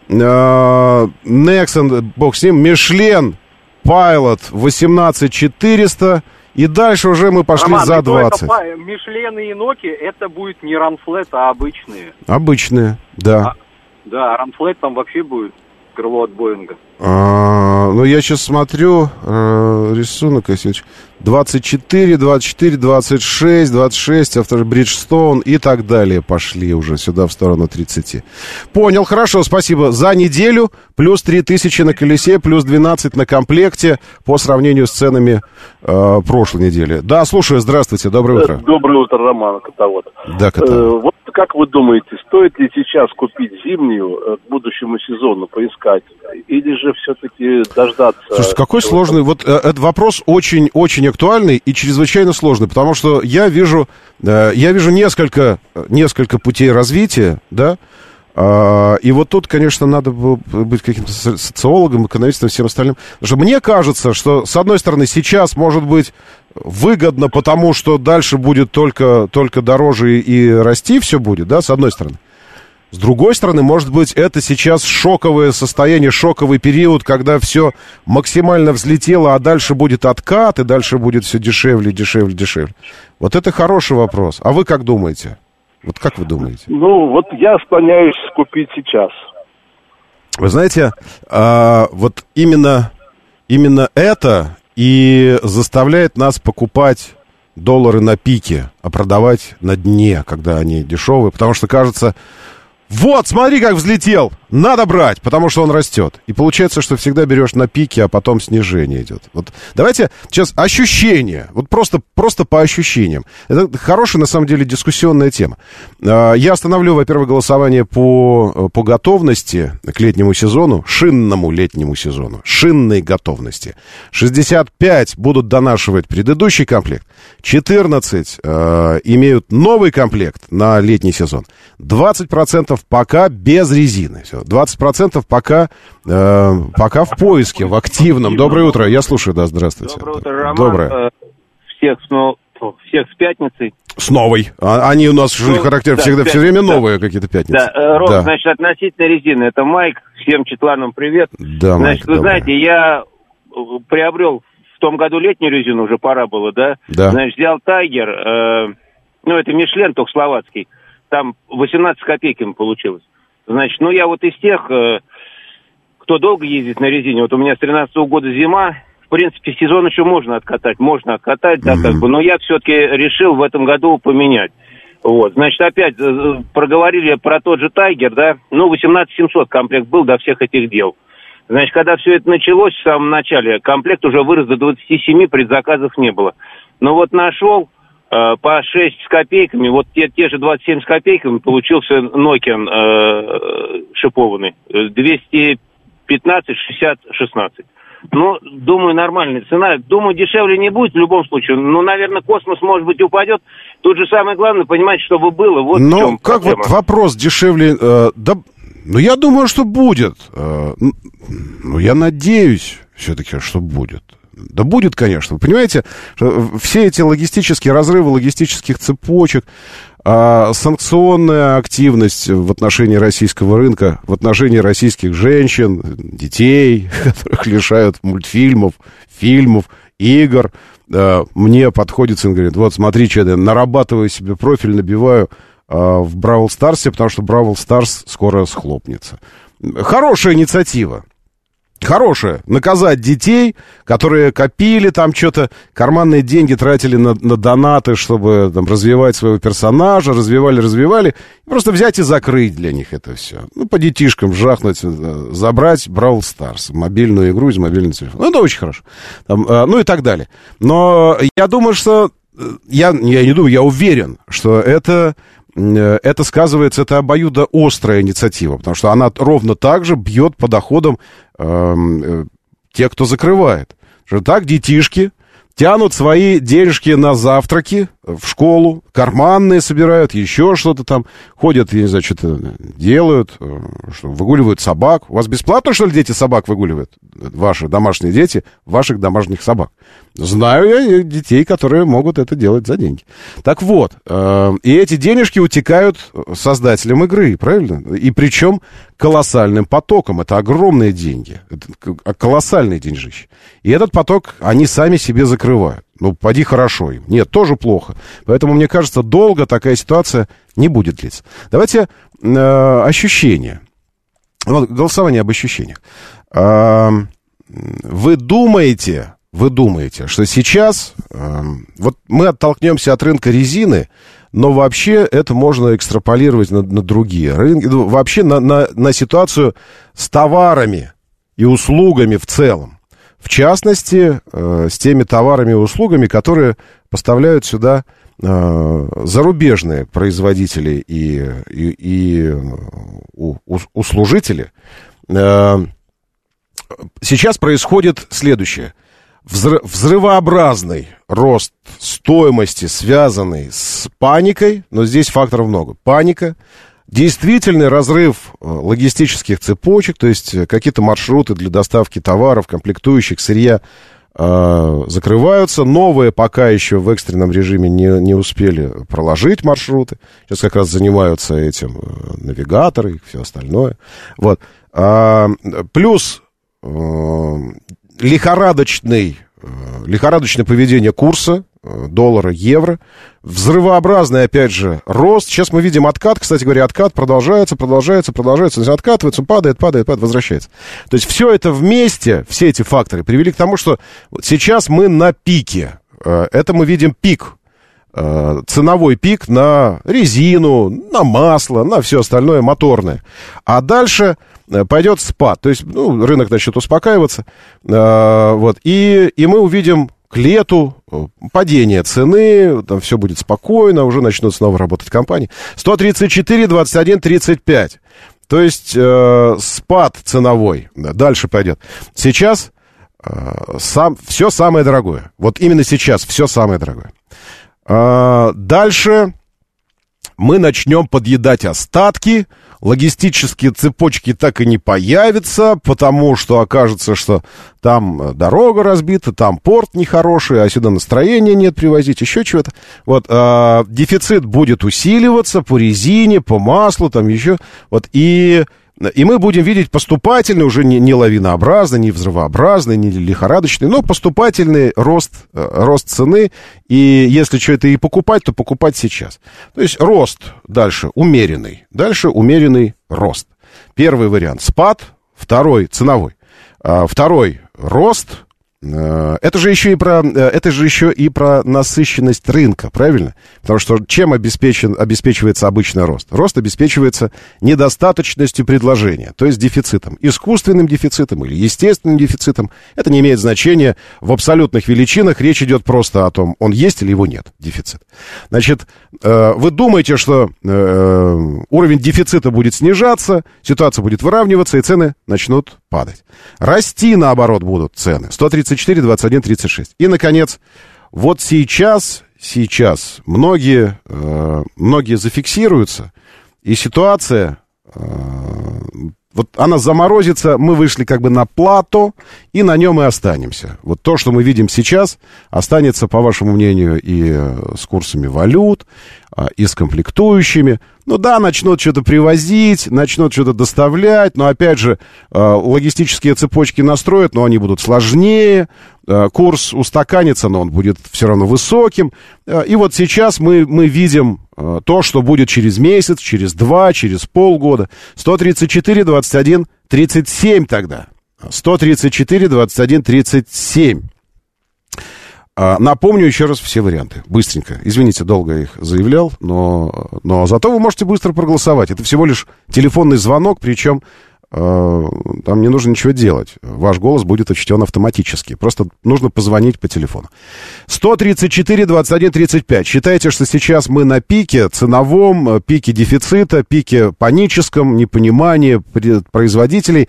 Nexon, бог с ним. Michelin Pilot 18400. И дальше уже мы пошли Роман, за 20. Мишлен и Nokia, это будет не Ранфлет, а обычные. Обычные, да. Да, Ранфлет там вообще будет крыло от Боинга. Ну, я сейчас смотрю рисунок, 24, 24, 26, 26, автор Bridgestone и так далее пошли уже сюда в сторону 30. Понял, хорошо, спасибо. За неделю плюс 3000 на колесе, плюс 12 на комплекте по сравнению с ценами прошлой недели. Да, слушаю, здравствуйте, доброе утро. Доброе утро, Роман, Котовод. Да, Котовод. Вот как вы думаете, стоит ли сейчас купить зимнюю к будущему сезону, поискать, или же все-таки дождаться? Слушайте, какой сложный, вот этот вопрос очень актуальный и чрезвычайно сложный, потому что я вижу несколько путей развития, да, и вот тут, конечно, надо было быть каким-то социологом, экономистом, всем остальным. Потому что мне кажется, что, с одной стороны, сейчас, может быть, выгодно, потому что дальше будет только дороже и расти все будет, да, с одной стороны. С другой стороны, может быть, это сейчас шоковое состояние, шоковый период, когда все максимально взлетело, а дальше будет откат, и дальше будет все дешевле. Вот это хороший вопрос. А вы как думаете? Вот как вы думаете? Ну, вот я склоняюсь купить сейчас. Вы знаете, вот именно это и заставляет нас покупать доллары на пике, а продавать на дне, когда они дешевые, потому что кажется, вот, смотри, как взлетел, надо брать, потому что он растет. И получается, что всегда берешь на пике, а потом снижение идет. Вот давайте сейчас ощущения, вот просто по ощущениям. Это хорошая, на самом деле, дискуссионная тема. Я остановлю, во-первых, голосование по готовности к летнему сезону, шинному летнему сезону, шинной готовности. 65 будут донашивать предыдущий комплект, 14 имеют новый комплект на летний сезон, 20% пока без резины. Все. 20% пока в поиске, в активном. Доброе утро, я слушаю, да, здравствуйте. Доброе утро, Роман. Доброе. Всех с пятницей. С новой. Они у нас характер да, всегда, все время новые какие-то пятницы. Да, Ром, значит, относительно резины, это Майк, всем четланам привет. Да, значит, Майк, вы знаете, я приобрел в том году летнюю резину, уже пора было, да? Да. Значит, взял Тайгер, это Мишлен, только словацкий, там 18 копейками получилось. Значит, я вот из тех, кто долго ездит на резине, вот у меня с 13-го года зима, в принципе, сезон еще можно откатать, да, как бы, но я все-таки решил в этом году поменять. Вот, значит, опять проговорили про тот же Тайгер, да, 18 700 комплект был до всех этих дел. Значит, когда все это началось в самом начале, комплект уже вырос до 27, предзаказов не было. Но вот нашел по 6 с копейками, вот те же 27 с копейками, получился Nokian шипованный, 215, 60, 16. Думаю, нормальная цена. Думаю, дешевле не будет в любом случае. Наверное, космос, может быть, упадет. Тут же самое главное понимать, чтобы было. Вот в чем как проблема. Вот вопрос дешевле... я думаю, что будет. Я надеюсь все-таки, что будет. Да будет, конечно. Вы понимаете, что все эти логистические разрывы логистических цепочек, санкционная активность в отношении российского рынка, в отношении российских женщин, детей, которых лишают мультфильмов, фильмов, игр. Мне подходит сын, говорит, вот смотри, что я нарабатываю себе профиль, набиваю в Бравл Старсе, потому что Бравл Старс скоро схлопнется. Хорошая инициатива. Хорошее. Наказать детей, которые копили там что-то, карманные деньги тратили на донаты, чтобы там развивать своего персонажа, развивали. Просто взять и закрыть для них это все. По детишкам жахнуть, забрать Бравл Старс, мобильную игру из мобильного телефона. Это очень хорошо. И так далее. Но я думаю, что... Я не думаю, я уверен, что это сказывается, это обоюдоострая инициатива, потому что она ровно так же бьет по доходам тех, кто закрывает. Что так детишки тянут свои денежки на завтраки в школу, карманные собирают, еще что-то там, ходят, я не знаю, что-то делают, выгуливают собак. У вас бесплатно, что ли, дети собак выгуливают? Ваши домашние дети, ваших домашних собак. Знаю я детей, которые могут это делать за деньги. Так вот, и эти денежки утекают создателям игры, правильно? И причем колоссальным потоком. Это огромные деньги. Это колоссальные деньжища. И этот поток они сами себе закрывают. Поди хорошо им. Нет, тоже плохо. Поэтому, мне кажется, долго такая ситуация не будет длиться. Давайте ощущения. Голосование об ощущениях. Вы думаете, что сейчас вот мы оттолкнемся от рынка резины, но вообще это можно экстраполировать на другие рынки, вообще на ситуацию с товарами и услугами в целом. В частности, с теми товарами и услугами, которые поставляют сюда зарубежные производители и услужители. Сейчас происходит следующее. Взрывообразный рост стоимости, связанный с паникой, но здесь факторов много. Паника, действительный разрыв логистических цепочек, то есть какие-то маршруты для доставки товаров, комплектующих, сырья закрываются. Новые пока еще в экстренном режиме не успели проложить маршруты. Сейчас как раз занимаются этим навигаторы и все остальное. Вот. Плюс лихорадочный лихорадочное поведение курса доллара, евро, взрывообразный, опять же, рост. Сейчас мы видим откат, кстати говоря, откат продолжается, откатывается, падает, возвращается. То есть все это вместе, все эти факторы привели к тому, что сейчас мы на пике. Это мы видим пик, ценовой пик на резину, на масло, на все остальное моторное. А дальше пойдет спад. То есть, рынок начнет успокаиваться. Вот, и мы увидим к лету падение цены, там все будет спокойно, уже начнут снова работать компании. 134, 21, 35. То есть спад ценовой дальше пойдет. Сейчас все самое дорогое. Вот именно сейчас все самое дорогое. Дальше мы начнем подъедать остатки. Логистические цепочки так и не появятся, потому что окажется, что там дорога разбита, там порт нехороший, а сюда настроения нет привозить, еще чего-то. Вот, дефицит будет усиливаться по резине, по маслу, там еще. Вот, и мы будем видеть поступательный, уже не лавинообразный, не взрывообразный, не лихорадочный, но поступательный рост цены. И если что это и покупать, то покупать сейчас. То есть рост дальше умеренный рост. Первый вариант спад, второй ценовой, второй рост. Это же еще и про насыщенность рынка, правильно? Потому что чем обеспечивается обычный рост? Рост обеспечивается недостаточностью предложения, то есть дефицитом. Искусственным дефицитом или естественным дефицитом. Это не имеет значения в абсолютных величинах. Речь идет просто о том, он есть или его нет, дефицит. Значит, вы думаете, что уровень дефицита будет снижаться, ситуация будет выравниваться, и цены начнут падать. Расти, наоборот, будут цены. 134, 21, 36. И, наконец, вот сейчас многие зафиксируются, и ситуация, вот она заморозится, мы вышли как бы на плато, и на нем и останемся. Вот то, что мы видим сейчас, останется, по вашему мнению, и с курсами валют, и с комплектующими. Ну да, начнут что-то привозить, начнут что-то доставлять, но опять же, логистические цепочки настроят, но они будут сложнее, курс устаканится, но он будет все равно высоким. И вот сейчас мы видим то, что будет через месяц, через 2, через полгода. 134, 21, 37 тогда. 134, 21, 37. Напомню еще раз все варианты. Быстренько. Извините, долго их заявлял, но зато вы можете быстро проголосовать. Это всего лишь телефонный звонок, причем там не нужно ничего делать. Ваш голос будет учтен автоматически. Просто нужно позвонить по телефону. 134, 21, 35. Считайте, что сейчас мы на пике ценовом, пике дефицита, пике паническом, непонимании производителей.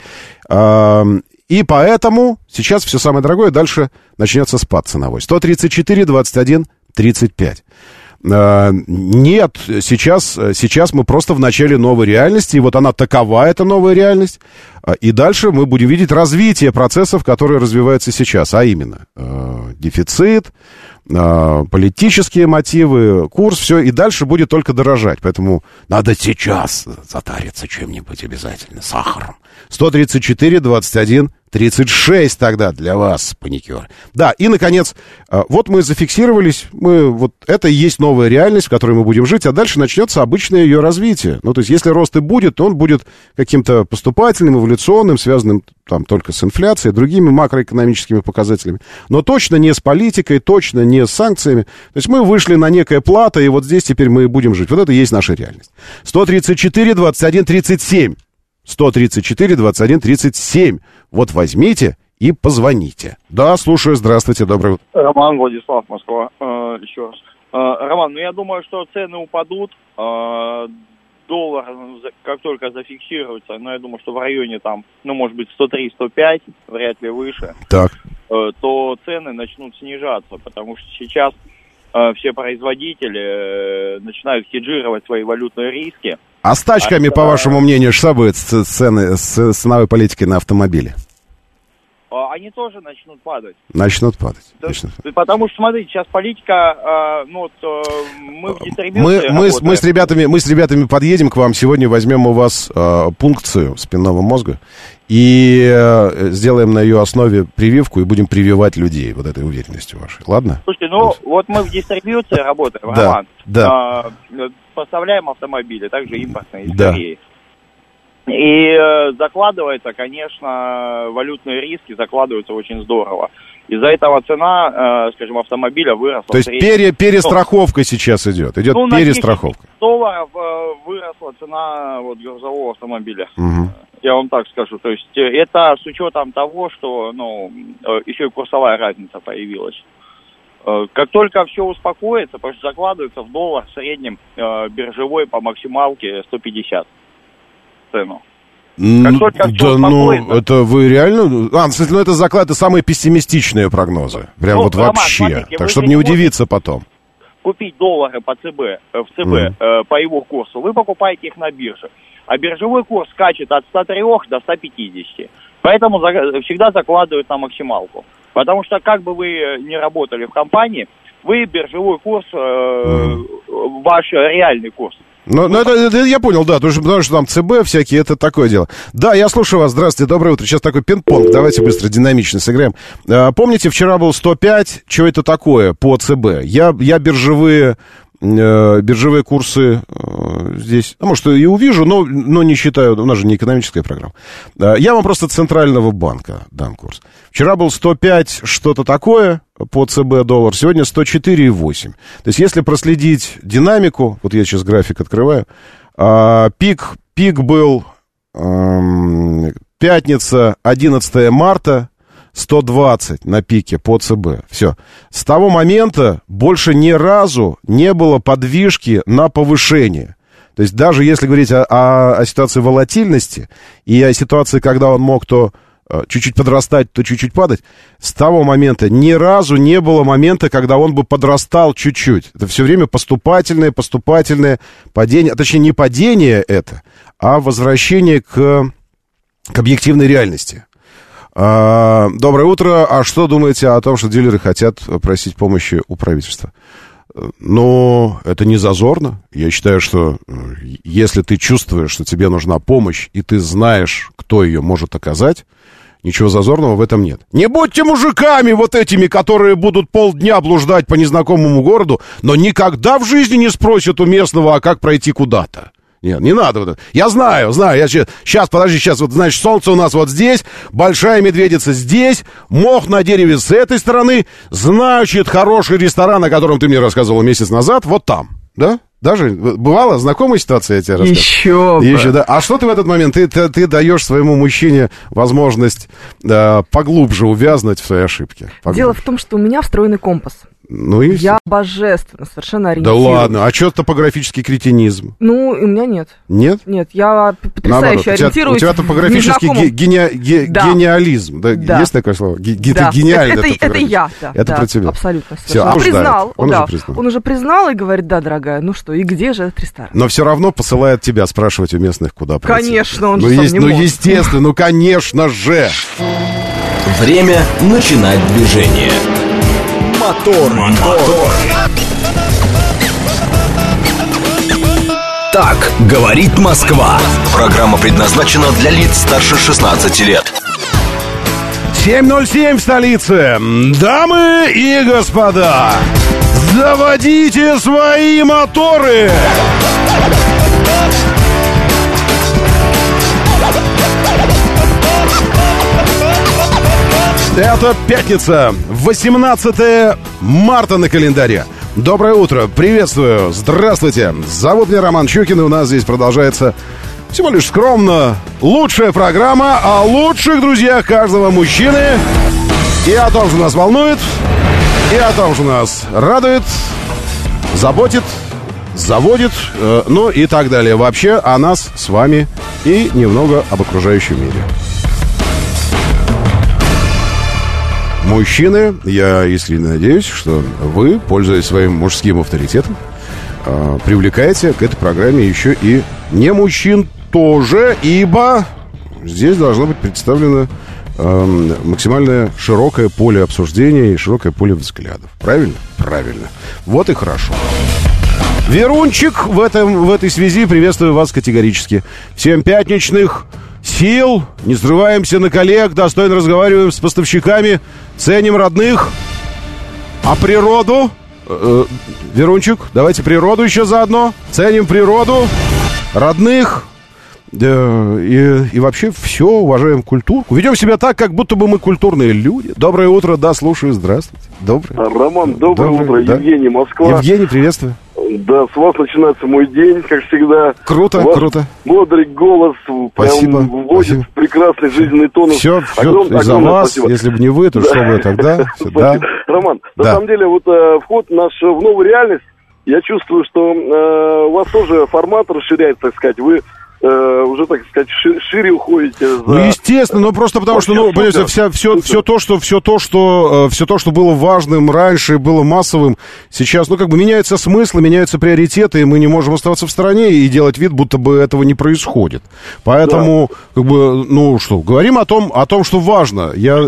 И поэтому сейчас все самое дорогое, дальше начнется спад ценовой. 134, 21, 35. Нет, сейчас мы просто в начале новой реальности, и вот она такова, эта новая реальность, и дальше мы будем видеть развитие процессов, которые развиваются сейчас, а именно дефицит, политические мотивы, курс, все, и дальше будет только дорожать, поэтому надо сейчас затариться чем-нибудь обязательно, сахаром. 134, 21, 36 тогда для вас, паникеры. Да, и, наконец, вот мы зафиксировались, вот это и есть новая реальность, в которой мы будем жить, а дальше начнется обычное ее развитие. Ну, то есть, если рост и будет, то он будет каким-то поступательным, эволюционным, связанным там только с инфляцией, другими макроэкономическими показателями, но точно не с политикой, точно не с санкциями. То есть, мы вышли на некое плато, и вот здесь теперь мы будем жить. Вот это и есть наша реальность. 134, 21, 37. 134, 21, 37. Вот возьмите и позвоните. Да, слушаю, здравствуйте, доброе утро. Роман, Владислав, Москва. Еще раз. Роман, я думаю, что цены упадут. Доллар, как только зафиксируется, я думаю, что в районе там, может быть, 103-105, вряд ли выше, так, то цены начнут снижаться, потому что сейчас все производители начинают хеджировать свои валютные риски. А с тачками, по вашему мнению, что будет с ценовой политикой на автомобили? они тоже начнут падать. Начнут падать. Потому что, смотрите, сейчас политика, мы в дистрибьюции мы с ребятами подъедем к вам. Сегодня возьмем у вас пункцию спинного мозга и сделаем на ее основе прививку и будем прививать людей вот этой уверенностью вашей. Ладно? Слушайте, вот мы в дистрибьюции работаем, Роман. Да. Поставляем автомобили, также импортные из Кореи. И закладывается, конечно, валютные риски закладываются очень здорово. Из-за этого цена, скажем, автомобиля выросла. То есть перестраховка сейчас идет перестраховка. $10 выросла цена грузового автомобиля. Я вам так скажу. То есть это с учетом того, что еще и курсовая разница появилась. Как только все успокоится, потому что закладывается в доллар в среднем биржевой по максималке 150 цену. Это вы реально... это самые пессимистичные прогнозы. Прям вообще. Роман, смотрите, так, чтобы не удивиться потом. Купить доллары по ЦБ, по его курсу, вы покупаете их на бирже. А биржевой курс скачет от 103 до 150. Поэтому всегда закладывают на максималку. Потому что как бы вы ни работали в компании, вы биржевой курс, ваш реальный курс. Это я понял, да, потому что там ЦБ всякие, это такое дело. Да, я слушаю вас, здравствуйте, доброе утро. Сейчас такой пинг-понг, давайте быстро, динамично сыграем. Помните, вчера был 105, что это такое по ЦБ? Я биржевые курсы здесь, может, и увижу, но не считаю, у нас же не экономическая программа. Я вам просто Центрального банка дам курс. Вчера был 105, что-то такое по ЦБ доллар, сегодня 104,8. То есть, если проследить динамику, вот я сейчас график открываю, пик был пятница, 11 марта, 120 на пике по ЦБ. Все. С того момента больше ни разу не было подвижки на повышение. То есть даже если говорить о ситуации волатильности и о ситуации, когда он мог то чуть-чуть подрастать, то чуть-чуть падать, с того момента ни разу не было момента, когда он бы подрастал чуть-чуть. Это все время поступательное падение, точнее не падение это, а возвращение к объективной реальности. Доброе утро. А что думаете о том, что дилеры хотят просить помощи у правительства? Это не зазорно. Я считаю, что если ты чувствуешь, что тебе нужна помощь, и ты знаешь, кто ее может оказать, ничего зазорного в этом нет. Не будьте мужиками вот этими, которые будут полдня блуждать по незнакомому городу, но никогда в жизни не спросят у местного, а как пройти куда-то. Нет, не надо вот это. Я знаю, сейчас, подожди, значит, солнце у нас вот здесь, большая медведица здесь, мох на дереве с этой стороны, значит, хороший ресторан, о котором ты мне рассказывал месяц назад, вот там, да? Даже бывала знакомая ситуация, я тебе рассказывал? Еще, да. А что ты в этот момент? Ты даешь своему мужчине возможность поглубже увязнуть в своей ошибке. Дело в том, что у меня встроенный компас. Я божественно, совершенно ориентируюсь. Да ладно, а что топографический кретинизм? У меня нет. Нет? Нет, я потрясающе ориентируюсь. У тебя топографический гениализм. Да. Есть такое слово? Ты гениальный. Это я, да. Это про тебя. Абсолютно. Все, он уже признал и говорит, да, дорогая, и где же этот ресторан? Но все равно посылает тебя спрашивать у местных, куда пройти. Конечно, он же сам не может. Естественно, конечно же. Время начинать движение. Мотор. Так говорит Москва. Программа предназначена для лиц старше 16 лет. 7:07 в столице. Дамы и господа, заводите свои моторы. Это пятница, 18 марта на календаре. Доброе утро, приветствую, здравствуйте. Зовут меня Роман Щукин, и у нас здесь продолжается всего лишь скромно лучшая программа о лучших друзьях каждого мужчины. И о том, что нас волнует, и о том, что нас радует, заботит, заводит, и так далее. Вообще о нас с вами и немного об окружающем мире. Мужчины, я искренне надеюсь, что вы, пользуясь своим мужским авторитетом, привлекаете к этой программе еще и не мужчин тоже, ибо здесь должно быть представлено максимально широкое поле обсуждения и широкое поле взглядов. Правильно? Правильно. Вот и хорошо. Верунчик, в этой связи приветствую вас категорически. Всем пятничных сил, не срываемся на коллег, достойно разговариваем с поставщиками, ценим родных. А природу? Верунчик, давайте природу еще заодно. Ценим природу, родных. И вообще все, уважаем культурку. Ведем себя так, как будто бы мы культурные люди. Доброе утро, да, слушаю, здравствуйте. Доброе. Роман, доброе утро, да. Евгений, Москва. Евгений, приветствую. Да, с вас начинается мой день, как всегда. Круто, круто. Бодрый голос, спасибо, прям вводит спасибо. в прекрасный жизненный тонус. Все из-за вас, спасибо. Если бы не вы, то что бы тогда? Да. Роман, на самом деле, вот вход наш в новую реальность, я чувствую, что у вас тоже формат расширяется, так сказать, вы уже, так сказать, шире уходите. Ну, естественно, но просто потому что, ну, понимаете, все то, что было важным раньше, было массовым, сейчас, ну, как бы меняются смыслы, меняются приоритеты, и мы не можем оставаться в стороне и делать вид, будто бы этого не происходит. Поэтому, как бы, ну, что, говорим о том, что важно. Я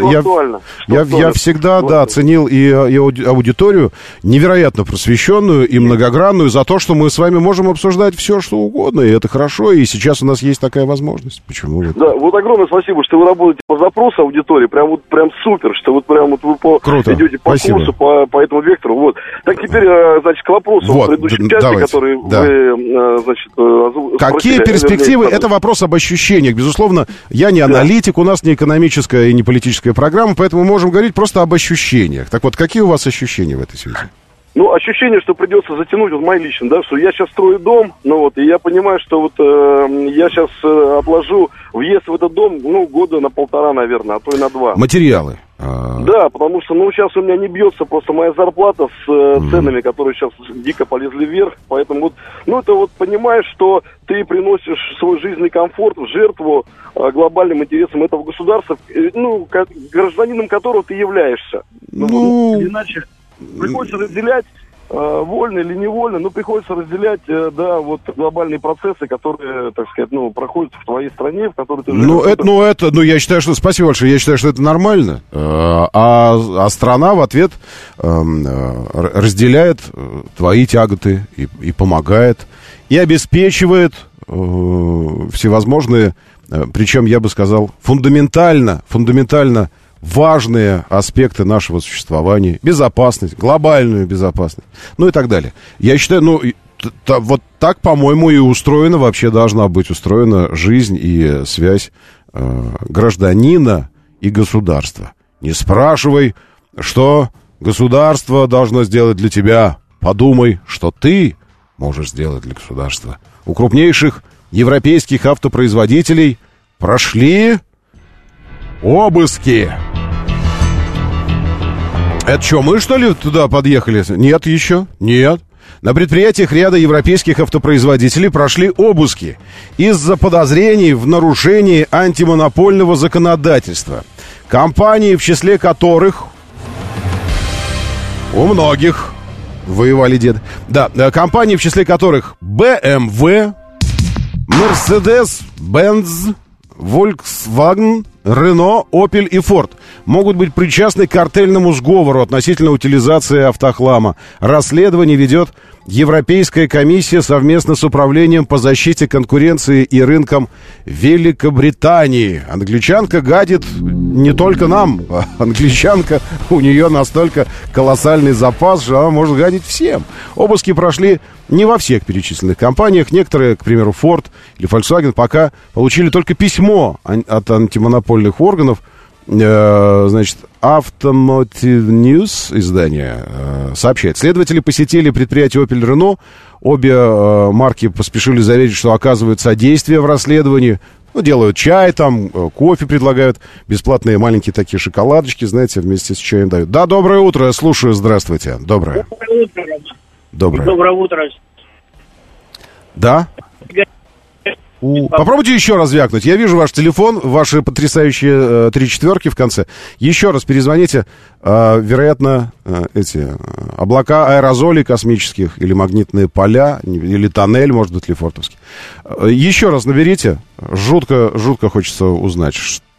всегда, ценил и аудиторию невероятно просвещенную и многогранную за то, что мы с вами можем обсуждать все, что угодно, и это хорошо, и сейчас у нас есть такая возможность. Почему? Да, вот огромное спасибо, что вы работаете по запросу аудитории. Прям супер, что вот прям вот вы идете по курсу, по этому вектору. Вот. Так теперь, значит, к вопросу предыдущей части, который вы, значит, какие перспективы? Это вопрос об ощущениях. Безусловно, я не аналитик, у нас не экономическая и не политическая программа, поэтому можем говорить просто об ощущениях. Так вот, какие у вас ощущения в этой связи? Ну, ощущение, что придется затянуть, вот мои лично, да, что я сейчас строю дом, ну вот, и я понимаю, что вот я сейчас отложу въезд в этот дом, ну, года на 1,5, наверное, а то и на 2. Материалы. Да, потому что, ну, сейчас у меня не бьется просто моя зарплата с ценами, которые сейчас дико полезли вверх, поэтому вот, ну, это вот понимаешь, что ты приносишь свой жизненный комфорт в жертву глобальным интересам этого государства, ну, гражданином которого ты являешься. Ну, иначе... Приходится разделять, вольно или невольно, но приходится разделять, да, вот глобальные процессы, которые, так сказать, ну, проходят в твоей стране, в которой ты живешь. Я считаю, что, спасибо большое, я считаю, что это нормально, а страна в ответ разделяет твои тяготы и помогает, и обеспечивает всевозможные, причем, я бы сказал, фундаментально важные аспекты нашего существования, безопасность, глобальную безопасность, ну и так далее. Я считаю, ну, вот так, по-моему, и устроена, вообще должна быть устроена жизнь и связь гражданина и государства. Не спрашивай, что государство должно сделать для тебя. Подумай, что ты можешь сделать для государства. У крупнейших европейских автопроизводителей прошли обыски. Это что, мы, что ли, туда подъехали? Нет еще, нет. На предприятиях ряда европейских автопроизводителей прошли обыски из-за подозрений в нарушении антимонопольного законодательства. Компании, в числе которых у многих воевали деды. Да, компании, в числе которых BMW, Mercedes-Benz, Volkswagen, Renault, Opel и Ford могут быть причастны к картельному сговору относительно утилизации автохлама. Расследование ведет Европейская комиссия совместно с Управлением по защите конкуренции и рынкам Великобритании. Англичанка гадит не только нам. Англичанка, у нее настолько колоссальный запас, что она может гадить всем. Обыски прошли не во всех перечисленных компаниях. Некоторые, к примеру, Ford или Volkswagen, пока получили только письмо от антимонопольных органов. Значит, Automotive News издание сообщает. Следователи посетили предприятие Opel Renault. Обе марки поспешили заверить, что оказывают содействие в расследовании. Ну, делают чай там, кофе предлагают, бесплатные маленькие такие шоколадочки, знаете, вместе с чаем дают. Да, доброе утро, слушаю, здравствуйте. Доброе. Доброе утро. Доброе. Доброе утро. Да? Попробуйте еще раз вякнуть. Я вижу ваш телефон, ваши потрясающие 3 четверки в конце. Еще раз перезвоните. Вероятно, эти облака аэрозолей космических или магнитные поля, или тоннель, может быть, лефортовский. Еще раз наберите. Жутко хочется узнать,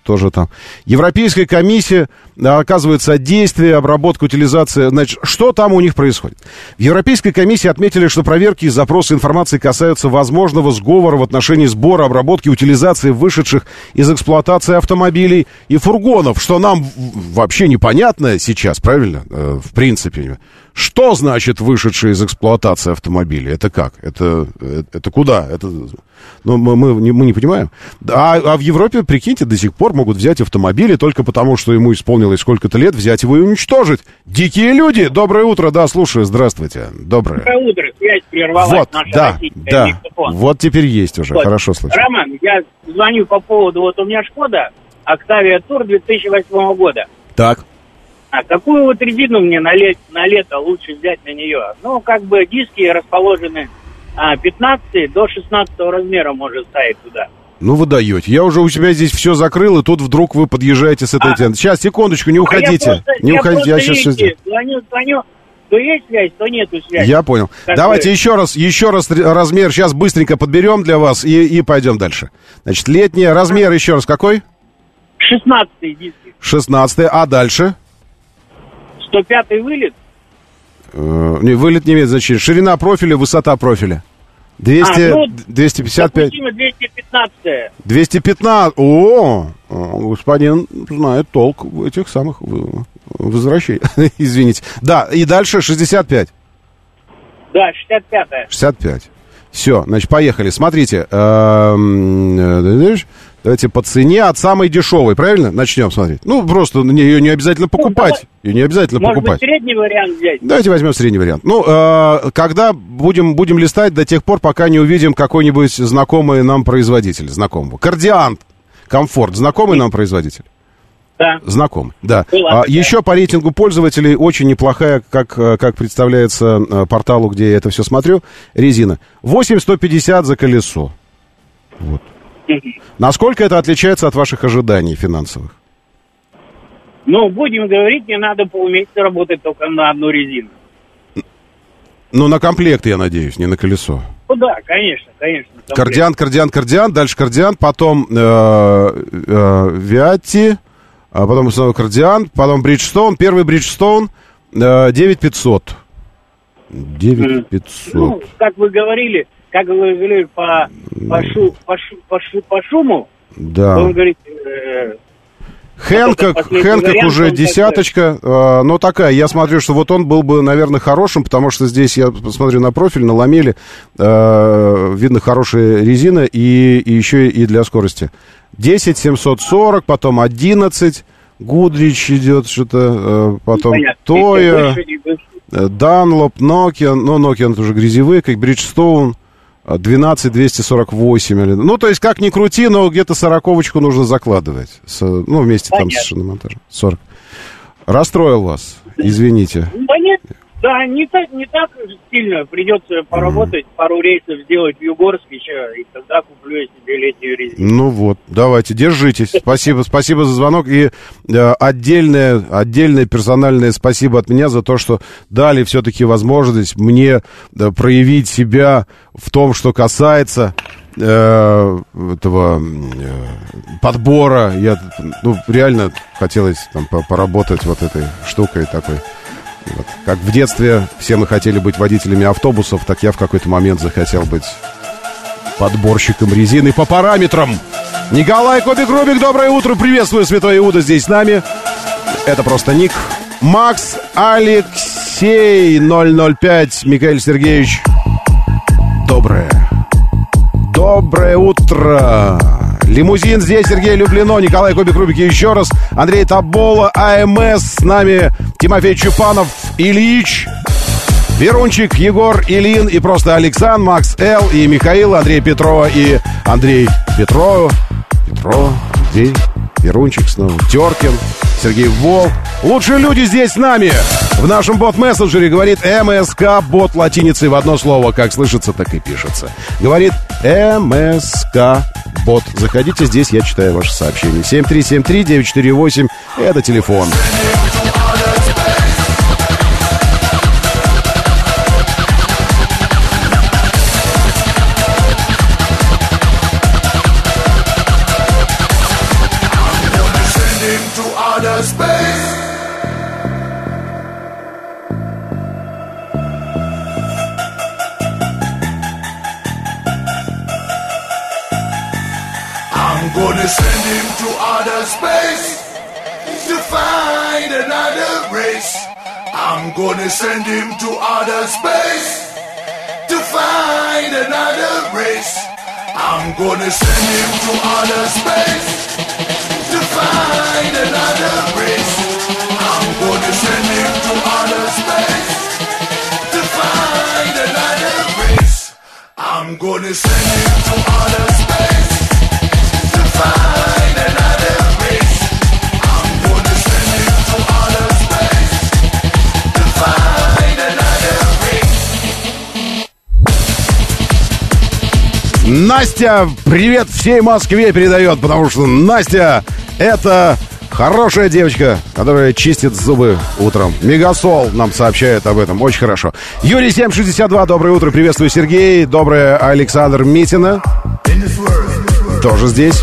тоже там. Европейская комиссия оказывает содействие, обработка, утилизация. Значит, что там у них происходит? В Европейской комиссии отметили, что проверки и запросы информации касаются возможного сговора в отношении сбора, обработки, утилизации вышедших из эксплуатации автомобилей и фургонов, что нам вообще непонятно сейчас, правильно? В принципе. Что значит вышедшие из эксплуатации автомобили? Это как? Это куда? Это, ну, мы не понимаем. А в Европе, прикиньте, до сих пор могут взять автомобили только потому, что ему исполнилось сколько-то лет, взять его и уничтожить. Дикие люди! Доброе утро, да, слушаю, здравствуйте. Доброе Утро, связь прервалась. Вот, наша да. Микрофон. Вот теперь есть уже, вот. Хорошо слышно. Роман, я звоню по поводу, вот у меня Шкода, Октавия Тур 2008 года. Так. А какую вот резину мне на лето лучше взять на нее? Ну, как бы диски расположены 15 до 16 размера может ставить туда. Ну, вы даете. Я уже у себя здесь все закрыл, и тут вдруг вы подъезжаете с этой темы. Сейчас, секундочку, не уходите. Я сейчас все сделаю. Звоню, то есть связь, то нету связи. Я понял. Давайте еще раз размер сейчас быстренько подберем для вас и пойдем дальше. Значит, летний размер еще раз какой? 16 диски. 16, а дальше? 105 вылет? Вылет не имеет значения. Ширина профиля, высота профиля. 255. Допустимо 215. 215. О, господин знает толк этих самых возвращений. Извините. Да, и дальше 65. Да, 65. 65. Все, значит, поехали. Смотрите. Давайте по цене от самой дешевой, правильно? Начнем смотреть. Ну, просто ее не обязательно покупать. Ее не обязательно покупать. Может быть, средний вариант взять? Давайте возьмем средний вариант. Ну, когда будем листать до тех пор, пока не увидим какой-нибудь знакомый нам производитель. Знакомого. Кардиант. Комфорт. Знакомый нам производитель? Да. Знакомый, да. Ладно, еще по рейтингу пользователей очень неплохая, как представляется порталу, где я это все смотрю, резина. 8150 за колесо. Вот. Насколько это отличается от ваших ожиданий финансовых? Ну, будем говорить, мне надо полмесяца работать только на одну резину. Ну, на комплект, я надеюсь, не на колесо. Ну да, конечно. Кардиант, дальше кардиант, потом Виатти, потом снова кардиант, потом Бриджстоун, первый Бриджстоун 9500. 9500. Ну, как вы говорили, по шуму, да. Он говорит... Хэнкок уже десяточка, но такая, я смотрю, что вот он был бы, наверное, хорошим, потому что здесь, я смотрю на профиль, на ламеле, видно хорошая резина и еще и для скорости. 10 740, потом 11, Гудрич идет что-то, потом Тоя, Данлоп, Nokian, ну, Nokian это уже грязевые, как Бриджстоун. 12248. Ну, то есть, как ни крути, но где-то 40-очку нужно закладывать. Ну, вместе там с шиномонтажем. 40. Расстроил вас, извините. Да нет, да, не так сильно. Придется поработать, пару рейсов сделать в Югорск еще, и тогда куплю я себе летнюю резину. Ну вот, давайте, держитесь. Спасибо за звонок. И отдельное персональное спасибо от меня за то, что дали все-таки возможность мне проявить себя в том, что касается этого подбора. Я реально хотелось там поработать вот этой штукой такой. Вот. Как в детстве все мы хотели быть водителями автобусов, так я в какой-то момент захотел быть подборщиком резины по параметрам. Николай Кобик-Рубик, доброе утро, приветствую, Святой Иуда здесь с нами. Это просто ник. Макс Алексей 005, Михаил Сергеевич. Доброе утро. Лимузин здесь, Сергей Люблино, Николай Кобик-Рубик еще раз, Андрей Табола, АМС, с нами Тимофей Чупанов, Ильич, Верунчик, Егор, Ильин и просто Александр, Макс Л. и Михаил, Андрей Петрова и Андрей Петров, Андрей, Верунчик снова, Теркин, Сергей Волк. Лучшие люди здесь с нами. В нашем бот-мессенджере говорит МСК, бот латиницей в одно слово. Как слышится, так и пишется. Говорит МСК, бот. Заходите здесь, я читаю ваши сообщения. 7373948, это телефон. gonna send him to outer space to find another race. I'm gonna send him to outer space to find another race. I'm gonna send him to outer space to find another race. I'm gonna send him to outer space to find another race. I'm gonna send him to outer space to find another race. I'm gonna send him to outer space to find another race. Настя, привет всей Москве передает, потому что Настя — это хорошая девочка, которая чистит зубы утром. Мегасол нам сообщает об этом. Очень хорошо. Юрий 762, доброе утро. Приветствую, Сергей. Доброе, Александр Митина. Тоже здесь.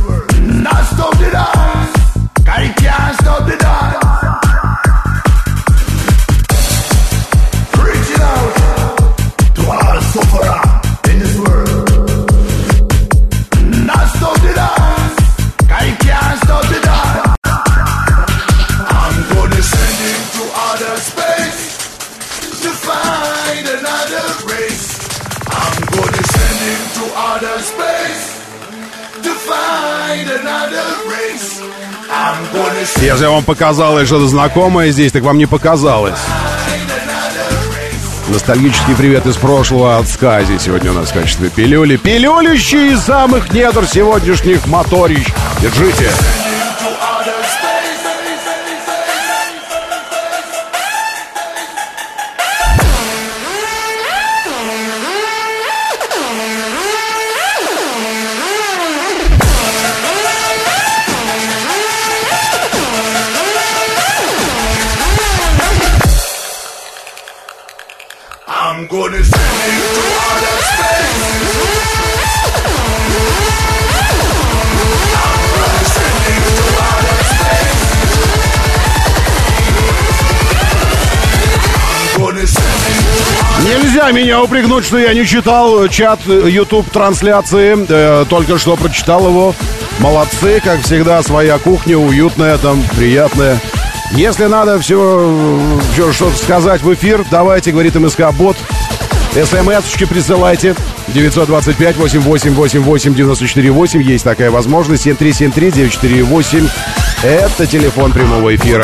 Если вам показалось что-то знакомое здесь, так вам не показалось. Ностальгический привет из прошлого от Скази. Сегодня у нас в качестве пилюли. Пилюлищи из самых недр сегодняшних моторищ. Держите. I'm gonna send him to outer space. I'm gonna send him to outer space. I'm gonna send him to outer space. Нельзя меня упрекнуть, что я не читал чат YouTube-трансляции. Только что прочитал его. Молодцы, как всегда, своя кухня, уютная, там, приятная. Если надо что-то сказать в эфир, давайте, говорит МСК-бот. СМС-очки присылайте. 925-8888-94-8. Есть такая возможность. 7373-948. Это телефон прямого эфира.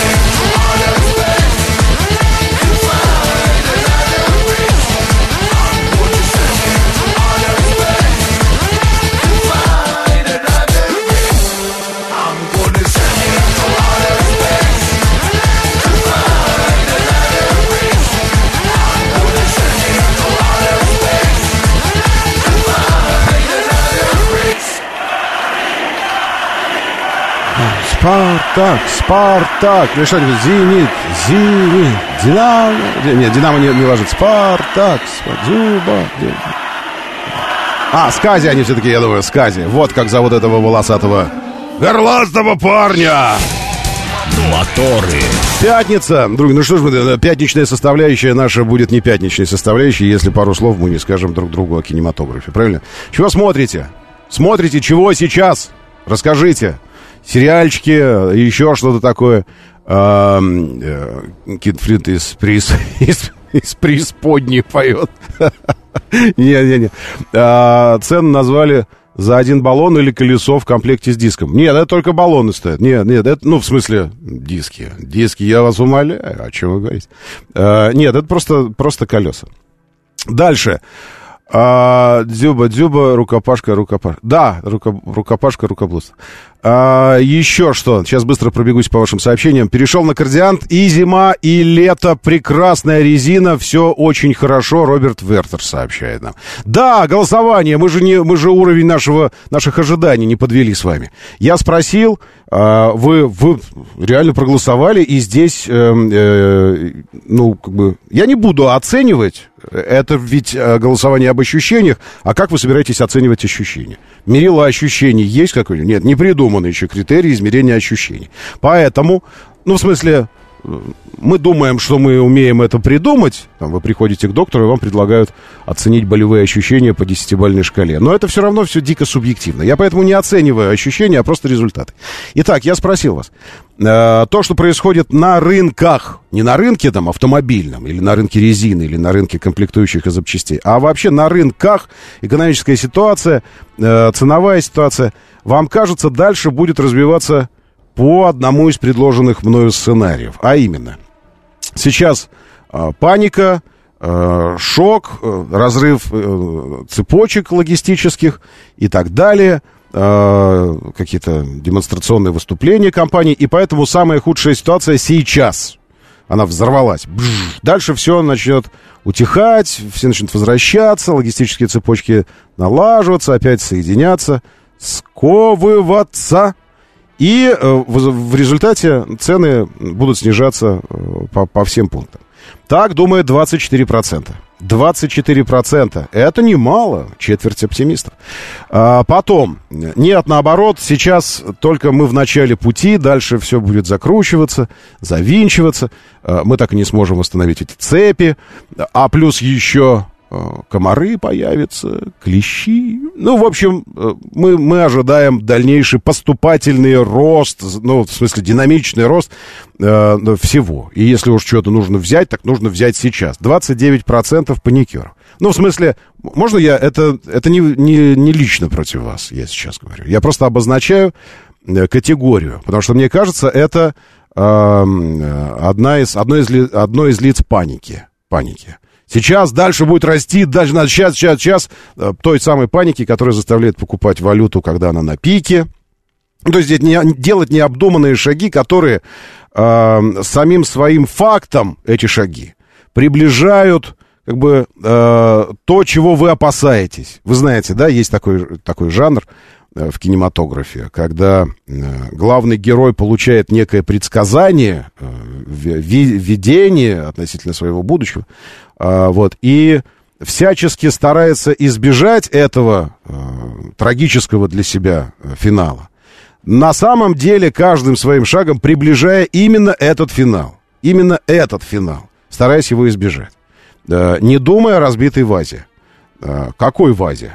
Спартак. Ну что, Зенит, Динамо. Нет, Динамо не ложится. Спартак, Зуба. Скази они все-таки, я думаю, Скази. Вот как зовут этого волосатого горластого парня. Моторы. Пятница. Друг, ну что ж, пятничная составляющая наша будет не пятничной составляющей, если пару слов мы не скажем друг другу о кинематографе. Правильно? Чего смотрите? Смотрите, чего сейчас? Расскажите. Сериальчики, еще что-то такое. Кит Флинт из преисподней поет. Не. Цену назвали за один баллон или колесо в комплекте с диском. Нет, это только баллоны стоят. Нет, это, в смысле, диски. Диски, я вас умоляю. О чем вы говорите? Нет, это просто колеса. Дальше. Дзюба, рукопашка. Да, рукопашка, рукоблудство. Еще что? Сейчас быстро пробегусь по вашим сообщениям. Перешел на кардиант. И зима, и лето. Прекрасная резина. Все очень хорошо. Роберт Вертер сообщает нам. Да, голосование. Мы же уровень наших ожиданий не подвели с вами. Я спросил, вы реально проголосовали, и здесь, я не буду оценивать. Это ведь голосование об ощущениях. А как вы собираетесь оценивать ощущения? Мерило ощущений есть какой-нибудь? Нет, не придуманы еще критерии измерения ощущений. Поэтому, мы думаем, что мы умеем это придумать. Там, вы приходите к доктору, и вам предлагают оценить болевые ощущения по 10-бальной шкале. Но это все равно все дико субъективно. Я поэтому не оцениваю ощущения, а просто результаты. Итак, я спросил вас. То, что происходит на рынках, не на рынке там, автомобильном, или на рынке резины, или на рынке комплектующих и запчастей, а вообще на рынках, экономическая ситуация, ценовая ситуация, вам кажется, дальше будет развиваться по одному из предложенных мною сценариев. А именно, сейчас паника, шок, разрыв цепочек логистических и так далее, какие-то демонстрационные выступления компаний, и поэтому самая худшая ситуация сейчас. Она взорвалась. Дальше все начнет утихать, все начнут возвращаться, логистические цепочки налаживаться, опять соединяться, сковываться. И в результате цены будут снижаться по всем пунктам. Так думает 24%. 24%. Это немало, четверть оптимистов. Потом, нет, наоборот, сейчас только мы в начале пути, дальше все будет закручиваться, завинчиваться. Мы так и не сможем восстановить эти цепи. А плюс еще комары появятся, клещи. Ну, в общем, мы ожидаем дальнейший поступательный рост, ну, в смысле, динамичный рост всего. И если уж что-то нужно взять, так нужно взять сейчас. 29% паникеров. Ну, в смысле, можно я... Это не лично против вас, я сейчас говорю. Я просто обозначаю категорию, потому что, мне кажется, это одно из лиц паники. Сейчас дальше будет расти, даже надо сейчас той самой паники, которая заставляет покупать валюту, когда она на пике. То есть делать необдуманные шаги, которые самим своим фактом, эти шаги, приближают как бы то, чего вы опасаетесь. Вы знаете, да, есть такой жанр в кинематографе, когда главный герой получает некое предсказание, видение относительно своего будущего, вот, и всячески старается избежать этого трагического для себя финала. На самом деле, каждым своим шагом приближая именно этот финал, стараясь его избежать. Не думая о разбитой вазе. Какой вазе?